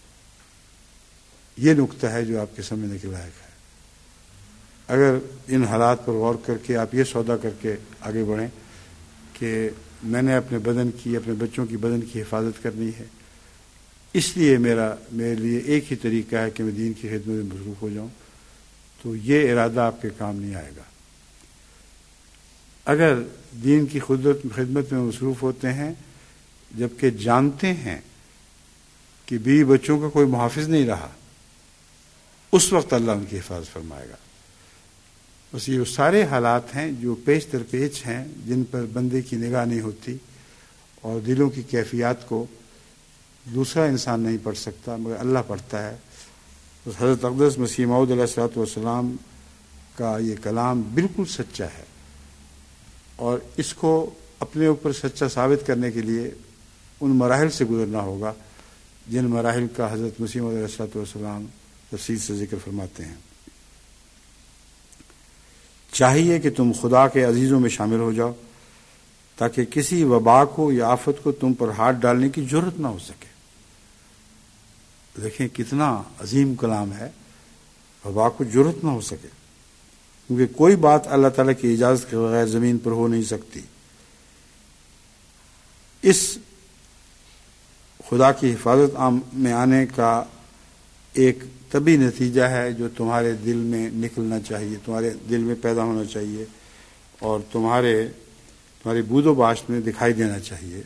یہ نقطہ ہے جو آپ کے سمجھنے کے لائق ہے۔ اگر ان حالات پر غور کر کے آپ یہ سودا کر کے آگے بڑھیں کہ میں نے اپنے بدن کی، اپنے بچوں کی بدن کی حفاظت کرنی ہے، اس لیے میرے لیے ایک ہی طریقہ ہے کہ میں دین کی خدمت میں مصروف ہو جاؤں، تو یہ ارادہ آپ کے کام نہیں آئے گا۔ اگر دین کی خدمت میں مصروف ہوتے ہیں جبکہ جانتے ہیں کہ بیوی بچوں کا کوئی محافظ نہیں رہا، اس وقت اللہ ان کی حفاظت فرمائے گا۔ بس یہ سارے حالات ہیں جو پیش در پیش ہیں، جن پر بندے کی نگاہ نہیں ہوتی، اور دلوں کی کیفیات کو دوسرا انسان نہیں پڑھ سکتا مگر اللہ پڑھتا ہے۔ حضرت اقدس مسیح موعود علیہ الصلوۃ والسلام کا یہ کلام بالکل سچا ہے، اور اس کو اپنے اوپر سچا ثابت کرنے کے لیے ان مراحل سے گزرنا ہوگا جن مراحل کا حضرت مسیح موعود علیہ الصلوۃ والسلام تفصیل سے ذکر فرماتے ہیں۔ چاہیے کہ تم خدا کے عزیزوں میں شامل ہو جاؤ تاکہ کسی وبا کو یا آفت کو تم پر ہاتھ ڈالنے کی جرت نہ ہو سکے۔ دیکھیں کتنا عظیم کلام ہے، وبا کو جرت نہ ہو سکے، کیونکہ کوئی بات اللہ تعالیٰ کی اجازت کے بغیر زمین پر ہو نہیں سکتی۔ اس خدا کی حفاظت میں آنے کا ایک طبی نتیجہ ہے جو تمہارے دل میں نکلنا چاہیے، تمہارے دل میں پیدا ہونا چاہیے، اور تمہاری بود و باشت میں دکھائی دینا چاہیے۔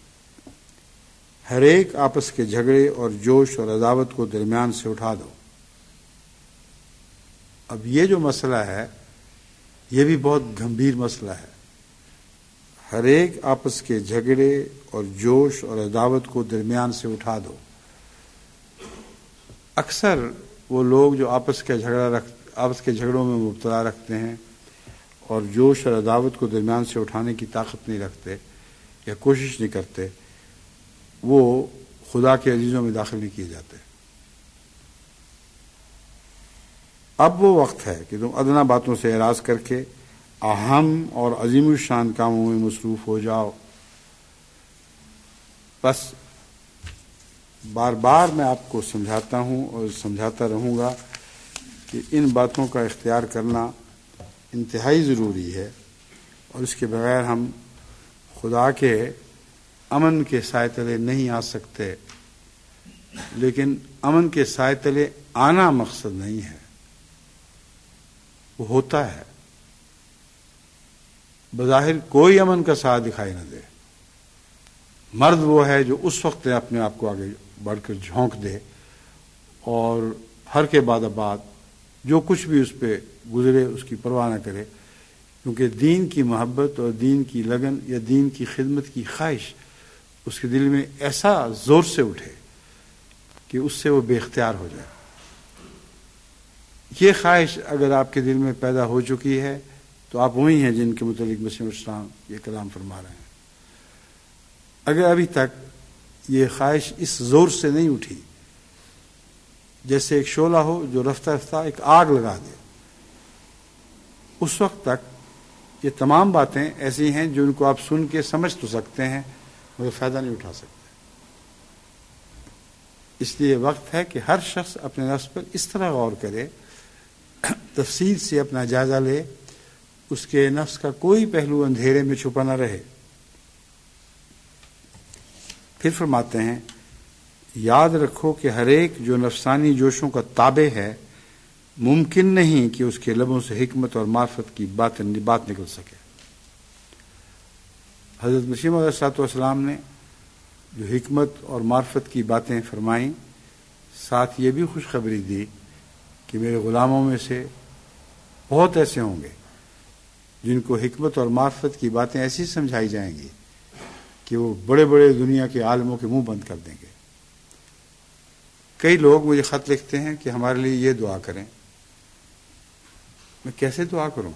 ہر ایک آپس کے جھگڑے اور جوش اور عداوت کو درمیان سے اٹھا دو۔ اب یہ جو مسئلہ ہے یہ بھی بہت گمبھیر مسئلہ ہے۔ ہر ایک آپس کے جھگڑے اور جوش اور عداوت کو درمیان سے اٹھا دو۔ اکثر وہ لوگ جو آپس کے جھگڑوں میں مبتلا رکھتے ہیں اور جوش اور عداوت کو درمیان سے اٹھانے کی طاقت نہیں رکھتے یا کوشش نہیں کرتے، وہ خدا کے عزیزوں میں داخل نہیں کیے جاتے۔ اب وہ وقت ہے کہ تم ادنا باتوں سے اعراض کر کے اہم اور عظیم الشان کاموں میں مصروف ہو جاؤ۔ بس بار بار میں آپ کو سمجھاتا ہوں اور سمجھاتا رہوں گا کہ ان باتوں کا اختیار کرنا انتہائی ضروری ہے، اور اس کے بغیر ہم خدا کے امن کے سائے تلے نہیں آ سکتے۔ لیکن امن کے سائے تلے آنا مقصد نہیں ہے، وہ ہوتا ہے۔ بظاہر کوئی امن کا سایہ دکھائی نہ دے، مرد وہ ہے جو اس وقت اپنے آپ کو آگے بڑھ کر جھونک دے اور ہر کے بعد جو کچھ بھی اس پہ گزرے اس کی پرواہ نہ کرے، کیونکہ دین کی محبت اور دین کی لگن یا دین کی خدمت کی خواہش اس کے دل میں ایسا زور سے اٹھے کہ اس سے وہ بے اختیار ہو جائے۔ یہ خواہش اگر آپ کے دل میں پیدا ہو چکی ہے تو آپ وہی ہیں جن کے متعلق مسیح السلام یہ کلام فرما رہے ہیں۔ اگر ابھی تک یہ خواہش اس زور سے نہیں اٹھی، جیسے ایک شعلہ ہو جو رفتہ رفتہ ایک آگ لگا دے، اس وقت تک یہ تمام باتیں ایسی ہیں جو ان کو آپ سن کے سمجھ تو سکتے ہیں مگر فائدہ نہیں اٹھا سکتے۔ اس لیے وقت ہے کہ ہر شخص اپنے نفس پر اس طرح غور کرے، تفصیل سے اپنا جائزہ لے، اس کے نفس کا کوئی پہلو اندھیرے میں چھپا نہ رہے۔ پھر فرماتے ہیں، یاد رکھو کہ ہر ایک جو نفسانی جوشوں کا تابع ہے، ممکن نہیں کہ اس کے لبوں سے حکمت اور معرفت کی بات نکل سکے۔ حضرت مسیح موعود علیہ السلام نے جو حکمت اور معرفت کی باتیں فرمائیں، ساتھ یہ بھی خوشخبری دی کہ میرے غلاموں میں سے بہت ایسے ہوں گے جن کو حکمت اور معرفت کی باتیں ایسی سمجھائی جائیں گی کہ وہ بڑے بڑے دنیا کے عالموں کے منہ بند کر دیں گے۔ کئی لوگ مجھے خط لکھتے ہیں کہ ہمارے لیے یہ دعا کریں۔ میں کیسے دعا کروں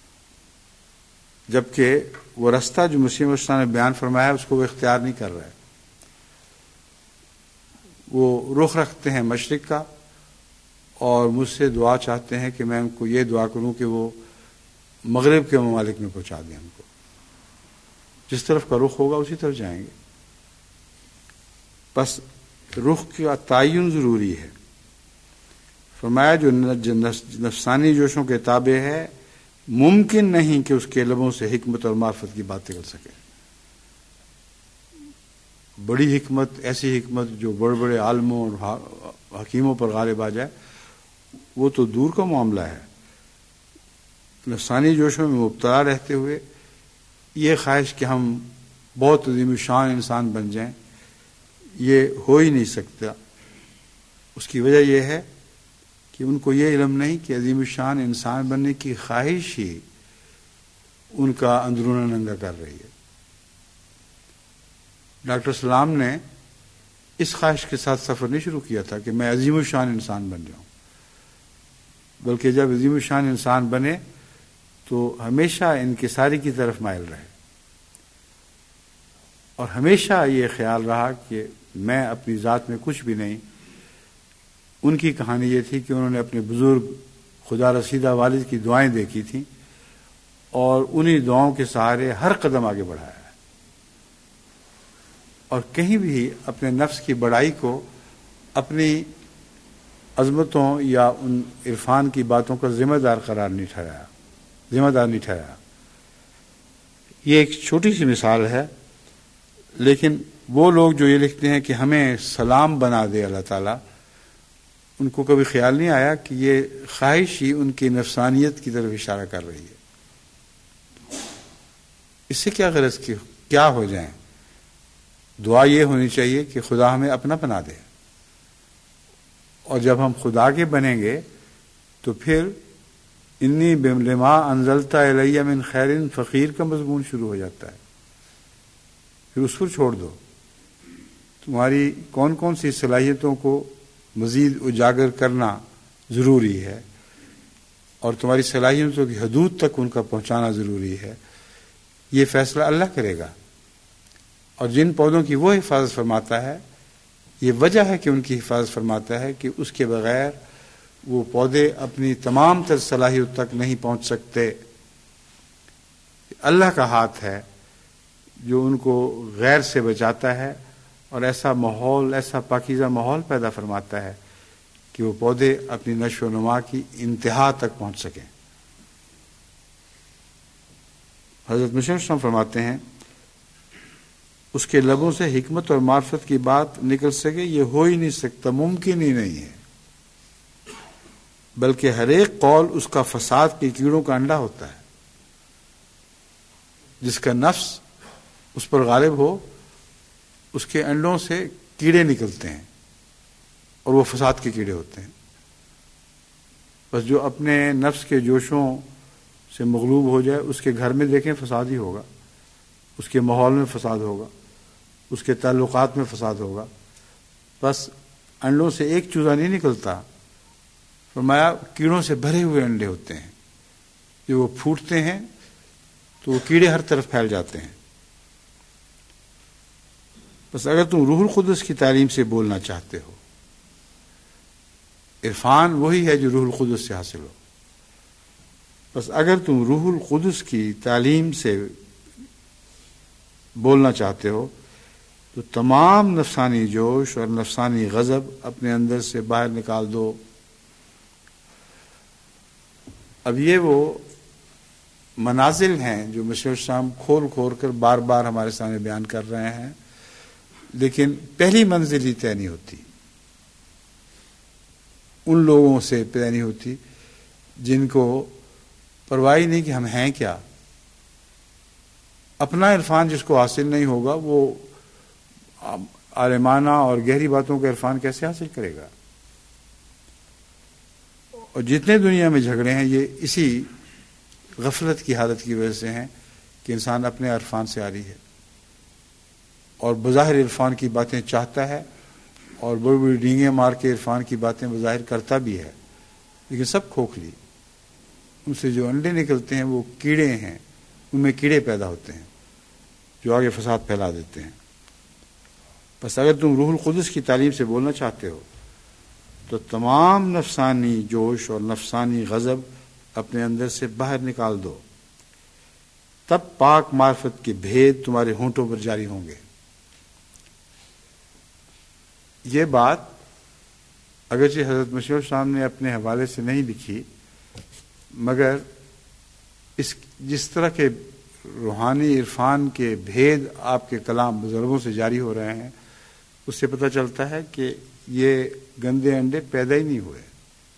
جبکہ وہ رستہ جو مسیح موعود نے بیان فرمایا اس کو وہ اختیار نہیں کر رہا ہے؟ وہ رخ رکھتے ہیں مشرق کا اور مجھ سے دعا چاہتے ہیں کہ میں ان کو یہ دعا کروں کہ وہ مغرب کے ممالک میں پہنچا دیں ہم کو۔ جس طرف کا رخ ہوگا اسی طرف جائیں گے۔ بس رخ کا تعین ضروری ہے۔ فرمایا جو نفسانی جوشوں کے تابع ہے، ممکن نہیں کہ اس کے لبوں سے حکمت اور معرفت کی بات نکل سکے۔ بڑی حکمت، ایسی حکمت جو بڑے بڑے عالموں اور حکیموں پر غالب آ جائے، وہ تو دور کا معاملہ ہے۔ نفسانی جوشوں میں مبتلا رہتے ہوئے یہ خواہش کہ ہم بہت عظیم الشان انسان بن جائیں، یہ ہو ہی نہیں سکتا۔ اس کی وجہ یہ ہے کہ ان کو یہ علم نہیں کہ عظیم الشان انسان بننے کی خواہش ہی ان کا اندرونہ ننگا کر رہی ہے۔ ڈاکٹر سلام نے اس خواہش کے ساتھ سفر نہیں شروع کیا تھا کہ میں عظیم الشان انسان بن جاؤں، بلکہ جب عظیم الشان انسان بنے تو ہمیشہ انکساری کی طرف مائل رہے، اور ہمیشہ یہ خیال رہا کہ میں اپنی ذات میں کچھ بھی نہیں۔ ان کی کہانی یہ تھی کہ انہوں نے اپنے بزرگ خدا رسیدہ والد کی دعائیں دیکھی تھیں اور انہی دعاؤں کے سہارے ہر قدم آگے بڑھایا ہے، اور کہیں بھی اپنے نفس کی بڑائی کو اپنی عظمتوں یا ان عرفان کی باتوں کا ذمہ دار نہیں ٹھہرایا۔ یہ ایک چھوٹی سی مثال ہے، لیکن وہ لوگ جو یہ لکھتے ہیں کہ ہمیں سلام بنا دے اللہ تعالیٰ، ان کو کبھی خیال نہیں آیا کہ یہ خواہش ہی ان کی نفسانیت کی طرف اشارہ کر رہی ہے۔ اس سے کیا غرض کی کیا ہو جائیں؟ دعا یہ ہونی چاہیے کہ خدا ہمیں اپنا بنا دے، اور جب ہم خدا کے بنیں گے تو پھر انی لما انزلت الی من خیر فقیر کا مضمون شروع ہو جاتا ہے۔ پھر اس پر چھوڑ دو تمہاری کون کون سی صلاحیتوں کو مزید اجاگر کرنا ضروری ہے، اور تمہاری صلاحیتوں کی حدود تک ان کا پہنچانا ضروری ہے، یہ فیصلہ اللہ کرے گا۔ اور جن پودوں کی وہ حفاظت فرماتا ہے، یہ وجہ ہے کہ ان کی حفاظت فرماتا ہے کہ اس کے بغیر وہ پودے اپنی تمام تر صلاحیت تک نہیں پہنچ سکتے۔ اللہ کا ہاتھ ہے جو ان کو غیر سے بچاتا ہے اور ایسا ماحول، ایسا پاکیزہ ماحول پیدا فرماتا ہے کہ وہ پودے اپنی نشو و نما کی انتہا تک پہنچ سکیں۔ حضرت مسیح السلام فرماتے ہیں اس کے لبوں سے حکمت اور معرفت کی بات نکل سکے یہ ہو ہی نہیں سکتا، ممکن ہی نہیں ہے، بلکہ ہر ایک قول اس کا فساد کے کیڑوں کا انڈا ہوتا ہے۔ جس کا نفس اس پر غالب ہو اس کے انڈوں سے کیڑے نکلتے ہیں اور وہ فساد کے کیڑے ہوتے ہیں۔ بس جو اپنے نفس کے جوشوں سے مغلوب ہو جائے اس کے گھر میں دیکھیں فساد ہی ہوگا، اس کے ماحول میں فساد ہوگا، اس کے تعلقات میں فساد ہوگا۔ بس انڈوں سے ایک چوزا نہیں نکلتا، فرمایا کیڑوں سے بھرے ہوئے انڈے ہوتے ہیں، جو وہ پھوٹتے ہیں تو وہ کیڑے ہر طرف پھیل جاتے ہیں۔ بس اگر تم روح القدس کی تعلیم سے بولنا چاہتے ہو، عرفان وہی ہے جو روح القدس سے حاصل ہو، بس اگر تم روح القدس کی تعلیم سے بولنا چاہتے ہو تو تمام نفسانی جوش اور نفسانی غضب اپنے اندر سے باہر نکال دو۔ اب یہ وہ منازل ہیں جو مسیح السلام کھول کھول کر بار بار ہمارے سامنے بیان کر رہے ہیں، لیکن پہلی منزل ہی طے نہیں ہوتی، ان لوگوں سے طے نہیں ہوتی جن کو پرواہ نہیں کہ ہم ہیں کیا۔ اپنا عرفان جس کو حاصل نہیں ہوگا وہ عالمانہ اور گہری باتوں کا عرفان کیسے حاصل کرے گا؟ اور جتنے دنیا میں جھگڑے ہیں یہ اسی غفلت کی حالت کی وجہ سے ہیں کہ انسان اپنے عرفان سے عاری ہے اور بظاہر عرفان کی باتیں چاہتا ہے اور بڑی بڑی ڈینگیں مار کے عرفان کی باتیں بظاہر کرتا بھی ہے، لیکن سب کھوکھلی۔ ان سے جو انڈے نکلتے ہیں وہ کیڑے ہیں، ان میں کیڑے پیدا ہوتے ہیں جو آگے فساد پھیلا دیتے ہیں۔ بس اگر تم روح القدس کی تعلیم سے بولنا چاہتے ہو تو تمام نفسانی جوش اور نفسانی غضب اپنے اندر سے باہر نکال دو، تب پاک معرفت کے بھید تمہارے ہونٹوں پر جاری ہوں گے۔ یہ بات اگرچہ حضرت مسیح السلام نے اپنے حوالے سے نہیں لکھی، مگر جس طرح کے روحانی عرفان کے بھید آپ کے کلام بزرگوں سے جاری ہو رہے ہیں اس سے پتہ چلتا ہے کہ یہ گندے انڈے پیدا ہی نہیں ہوئے۔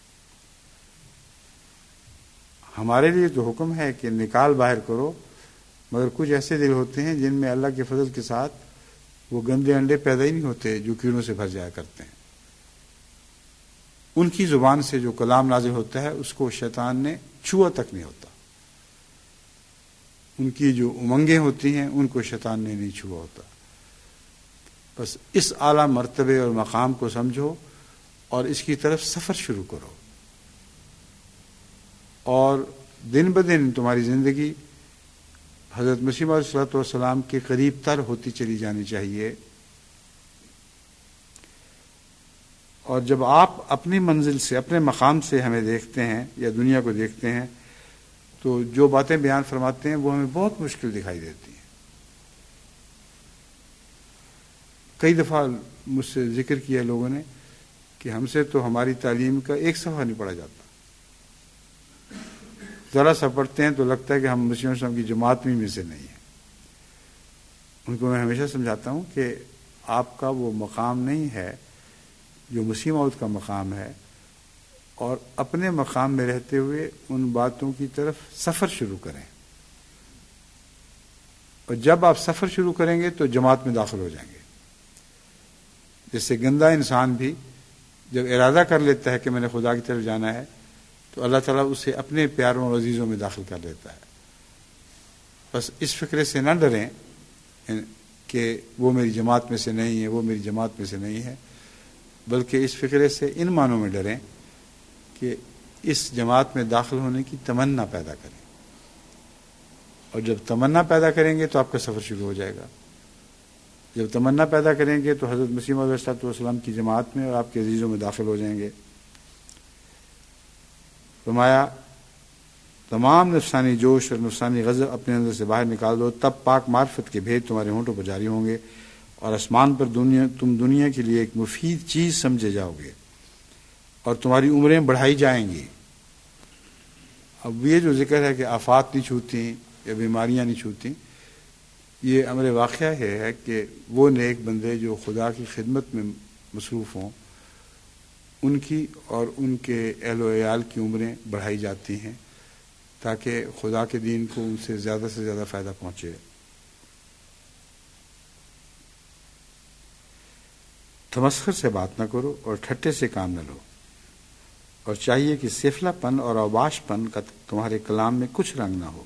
ہمارے لیے تو حکم ہے کہ نکال باہر کرو، مگر کچھ ایسے دل ہوتے ہیں جن میں اللہ کے فضل کے ساتھ وہ گندے انڈے پیدا ہی نہیں ہوتے جو کیڑوں سے بھر جایا کرتے ہیں۔ ان کی زبان سے جو کلام نازل ہوتا ہے اس کو شیطان نے چھوا تک نہیں ہوتا، ان کی جو امنگیں ہوتی ہیں ان کو شیطان نے نہیں چھوا ہوتا۔ بس اس اعلیٰ مرتبے اور مقام کو سمجھو اور اس کی طرف سفر شروع کرو، اور دن بدن تمہاری زندگی حضرت مسیح علیہ الصلوۃ والسلام کے قریب تر ہوتی چلی جانی چاہیے۔ اور جب آپ اپنی منزل سے، اپنے مقام سے ہمیں دیکھتے ہیں یا دنیا کو دیکھتے ہیں تو جو باتیں بیان فرماتے ہیں وہ ہمیں بہت مشکل دکھائی دیتی ہیں۔ کئی دفعہ مجھ سے ذکر کیا لوگوں نے کہ ہم سے تو ہماری تعلیم کا ایک صفحہ نہیں پڑھا جاتا، ذرا سا پڑھتے ہیں تو لگتا ہے کہ ہم مسیح السلام کی جماعت میں سے نہیں ہیں۔ ان کو میں ہمیشہ سمجھاتا ہوں کہ آپ کا وہ مقام نہیں ہے جو مسیح موعود کا مقام ہے، اور اپنے مقام میں رہتے ہوئے ان باتوں کی طرف سفر شروع کریں، اور جب آپ سفر شروع کریں گے تو جماعت میں داخل ہو جائیں گے۔ جیسے گندا انسان بھی جب ارادہ کر لیتا ہے کہ میں نے خدا کی طرف جانا ہے تو اللہ تعالیٰ اسے اپنے پیاروں اور عزیزوں میں داخل کر لیتا ہے۔ بس اس فکرے سے نہ ڈریں کہ وہ میری جماعت میں سے نہیں ہے، وہ میری جماعت میں سے نہیں ہے، بلکہ اس فکرے سے ان معنوں میں ڈریں کہ اس جماعت میں داخل ہونے کی تمنا پیدا کریں، اور جب تمنا پیدا کریں گے تو آپ کا سفر شروع ہو جائے گا۔ جب تمنا پیدا کریں گے تو حضرت مسیح موعود علیہ السلام کی جماعت میں اور آپ کے عزیزوں میں داخل ہو جائیں گے۔ فرمایا تمام نفسانی جوش اور نفسانی غضب اپنے اندر سے باہر نکال دو، تب پاک معرفت کے بھید تمہارے ہونٹوں پر جاری ہوں گے، اور آسمان پر تم دنیا کے لیے ایک مفید چیز سمجھے جاؤ گے، اور تمہاری عمریں بڑھائی جائیں گی۔ اب یہ جو ذکر ہے کہ آفات نہیں چھوتی یا بیماریاں نہیں چھوتی، یہ امر واقعہ ہے کہ وہ نیک بندے جو خدا کی خدمت میں مصروف ہوں ان کی اور ان کے اہل و عیال کی عمریں بڑھائی جاتی ہیں تاکہ خدا کے دین کو ان سے زیادہ فائدہ پہنچے۔ تمسخر سے بات نہ کرو اور ٹھٹے سے کام نہ لو، اور چاہیے کہ سفلہ پن اور اوباش پن کا تمہارے کلام میں کچھ رنگ نہ ہو۔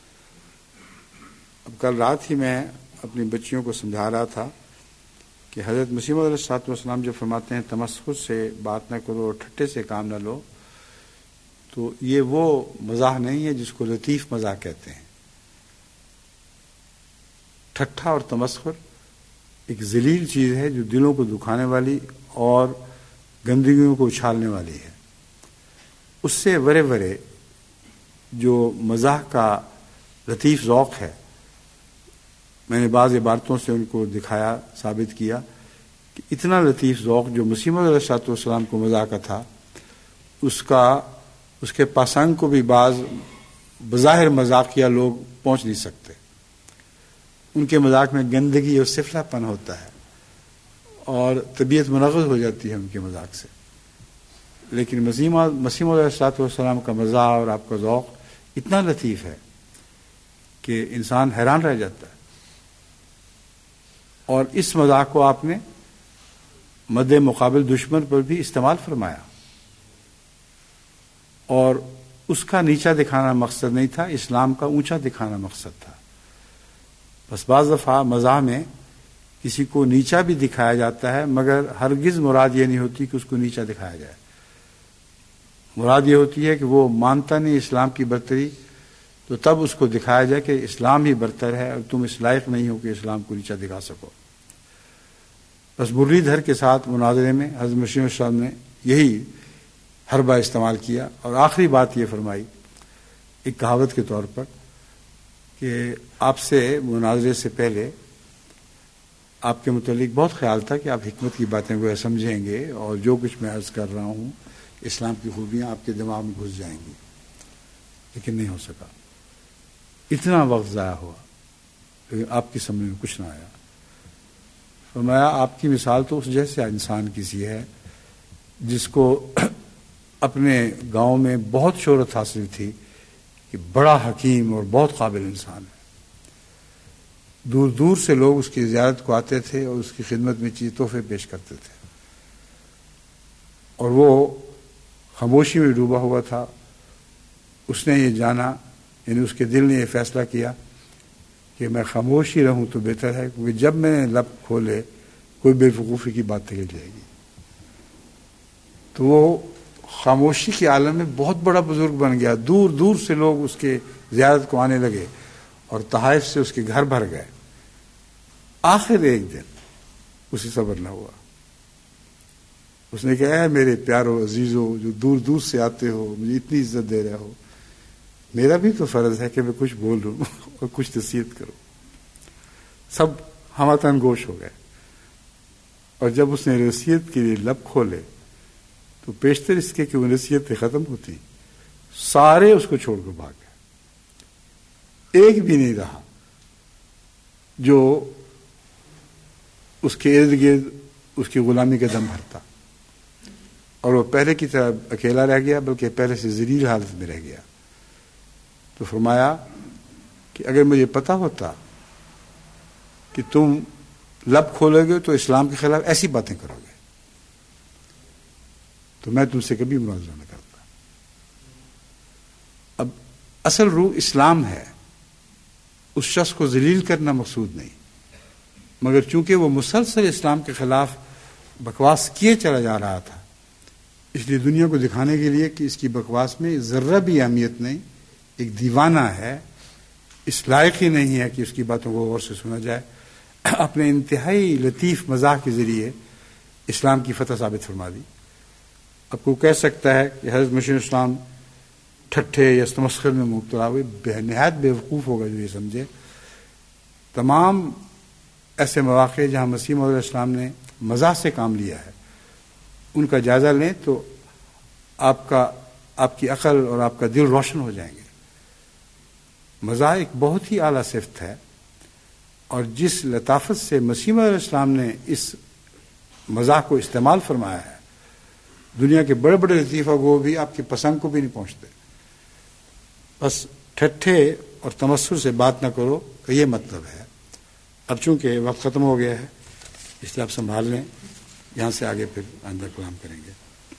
اب کل رات ہی میں اپنی بچیوں کو سمجھا رہا تھا کہ حضرت مسیح موعود علیہ السلام جو فرماتے ہیں تمسخر سے بات نہ کرو اور ٹھٹے سے کام نہ لو، تو یہ وہ مزاح نہیں ہے جس کو لطیف مزاح کہتے ہیں۔ ٹھٹھا اور تمسخر ایک ذلیل چیز ہے جو دلوں کو دکھانے والی اور گندگیوں کو اچھالنے والی ہے۔ اس سے ورے جو مزاح کا لطیف ذوق ہے، میں نے بعض عبارتوں سے ان کو دکھایا، ثابت کیا کہ اتنا لطیف ذوق جو مسیح موعود علیہ السلام کو مزاح کا تھا، اس کے پاسنگ کو بھی بعض بظاہر مذاقیہ لوگ پہنچ نہیں سکتے۔ ان کے مذاق میں گندگی اور سفلہ پن ہوتا ہے اور طبیعت منغص ہو جاتی ہے ان کے مذاق سے، لیکن مسیح موعود علیہ السلام کا مزاح اور آپ کا ذوق اتنا لطیف ہے کہ انسان حیران رہ جاتا ہے۔ اور اس مذاق کو آپ نے مد مقابل دشمن پر بھی استعمال فرمایا، اور اس کا نیچا دکھانا مقصد نہیں تھا، اسلام کا اونچا دکھانا مقصد تھا۔ بس بعض دفعہ مزاح میں کسی کو نیچا بھی دکھایا جاتا ہے، مگر ہرگز مراد یہ نہیں ہوتی کہ اس کو نیچا دکھایا جائے۔ مراد یہ ہوتی ہے کہ وہ مانتا نہیں اسلام کی برتری، تو تب اس کو دکھایا جائے کہ اسلام ہی برتر ہے اور تم اس لائق نہیں ہو کہ اسلام کو نیچا دکھا سکو۔ بس مرلی دھر کے ساتھ مناظرے میں حضرت مسیح السلام نے یہی حربہ استعمال کیا، اور آخری بات یہ فرمائی ایک کہاوت کے طور پر کہ آپ سے مناظرے سے پہلے آپ کے متعلق بہت خیال تھا کہ آپ حکمت کی باتیں کو سمجھیں گے، اور جو کچھ میں عرض کر رہا ہوں اسلام کی خوبیاں آپ کے دماغ میں گھس جائیں گی، لیکن نہیں ہو سکا۔ اتنا وقت ضائع ہوا لیکن آپ کی سمجھ میں کچھ نہ آیا۔ فرمایا آپ کی مثال تو اس جیسے انسان کی سی ہے جس کو اپنے گاؤں میں بہت شہرت حاصل تھی کہ بڑا حکیم اور بہت قابل انسان ہے۔ دور دور سے لوگ اس کی زیارت کو آتے تھے اور اس کی خدمت میں چیز تحفے پیش کرتے تھے، اور وہ خاموشی میں ڈوبا ہوا تھا۔ اس نے یہ جانا، یعنی اس کے دل نے یہ فیصلہ کیا کہ میں خاموش ہی رہوں تو بہتر ہے، کیونکہ جب میں نے لب کھولے کوئی بے وقوفی کی بات نکل جائے گی۔ تو وہ خاموشی کے عالم میں بہت بڑا بزرگ بن گیا، دور دور سے لوگ اس کے زیارت کو آنے لگے اور تحائف سے اس کے گھر بھر گئے۔ آخر ایک دن اسے صبر نہ ہوا، اس نے کہا اے میرے پیارو عزیزو جو دور دور سے آتے ہو، مجھے اتنی عزت دے رہے ہو، میرا بھی تو فرض ہے کہ میں کچھ بولوں اور کچھ نصیحت کروں۔ سب ہماتن گوش ہو گئے، اور جب اس نے نصیحت کے لیے لب کھولے تو پیشتر اس کے کہ وہ نصیحتیں ختم ہوتی، سارے اس کو چھوڑ کر بھاگ گئے۔ ایک بھی نہیں رہا جو اس کے ارد گرد اس کی غلامی کا دم بھرتا، اور وہ پہلے کی طرح اکیلا رہ گیا، بلکہ پہلے سے ذلیل حالت میں رہ گیا۔ تو فرمایا کہ اگر مجھے پتا ہوتا کہ تم لب کھولو گے تو اسلام کے خلاف ایسی باتیں کرو گے تو میں تم سے کبھی مناظرہ نہ کرتا۔ اب اصل روح اسلام ہے، اس شخص کو ذلیل کرنا مقصود نہیں، مگر چونکہ وہ مسلسل اسلام کے خلاف بکواس کیے چلا جا رہا تھا، اس لیے دنیا کو دکھانے کے لیے کہ اس کی بکواس میں ذرہ بھی اہمیت نہیں، ایک دیوانہ ہے، اس لائق ہی نہیں ہے کہ اس کی باتوں کو غور سے سنا جائے، اپنے انتہائی لطیف مزاح کے ذریعے اسلام کی فتح ثابت فرما دی۔ اب کوئی کہہ سکتا ہے کہ حضرت مسیح اسلام ٹھٹھے یا تمسخر میں مبتلا ہوئے، نہایت بیوقوف ہوگا جو یہ سمجھے۔ تمام ایسے مواقع جہاں مسیح موعود علیہ السلام نے مزاح سے کام لیا ہے ان کا جائزہ لیں تو آپ کی عقل اور آپ کا دل روشن ہو جائیں گے۔ مزاح ایک بہت ہی اعلیٰ صفت ہے، اور جس لطافت سے مسیح موعود علیہ السلام نے اس مزاح کو استعمال فرمایا ہے، دنیا کے بڑے بڑے لطیفہ گو بھی آپ کی پسند کو بھی نہیں پہنچتے۔ بس ٹھٹھے اور تمسخر سے بات نہ کرو کہ یہ مطلب ہے۔ اب چونکہ وقت ختم ہو گیا ہے اس لیے آپ سنبھال لیں، یہاں سے آگے پھر آئندہ کلام کریں گے۔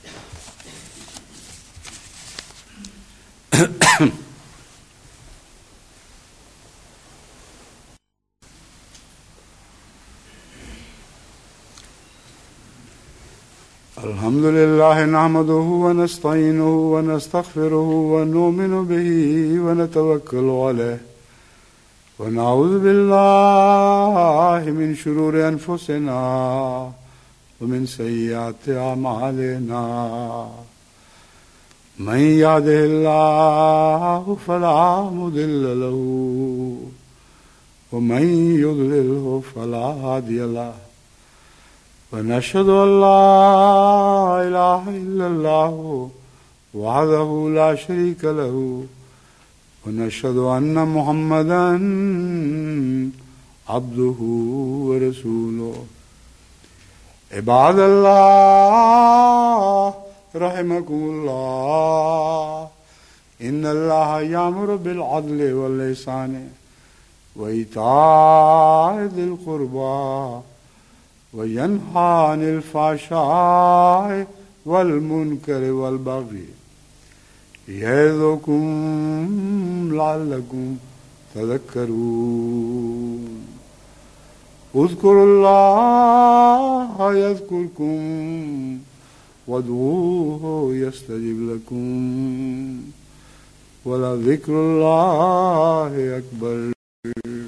الحمد لله نحمده ونستعينه ونستغفره ونؤمن به ونتوكل عليه ونعوذ بالله من شرور أنفسنا ومن سيئات أعمالنا من يهده الله فلا مضل له ومن يضلله فلا هادي له ونشهد أن لا إله إلا الله وحده لا شريك له ونشهد أن محمدا عبده ورسوله عباد الله رحمكم الله إن الله يأمر بالعدل والإحسان وإيتاء ذي القربى وينهى عن الفحشاء والمنكر والبغي يعظكم لعلكم تذكرون اذكروا الله يذكركم وادعوه يستجب لكم ولذكر الله أكبر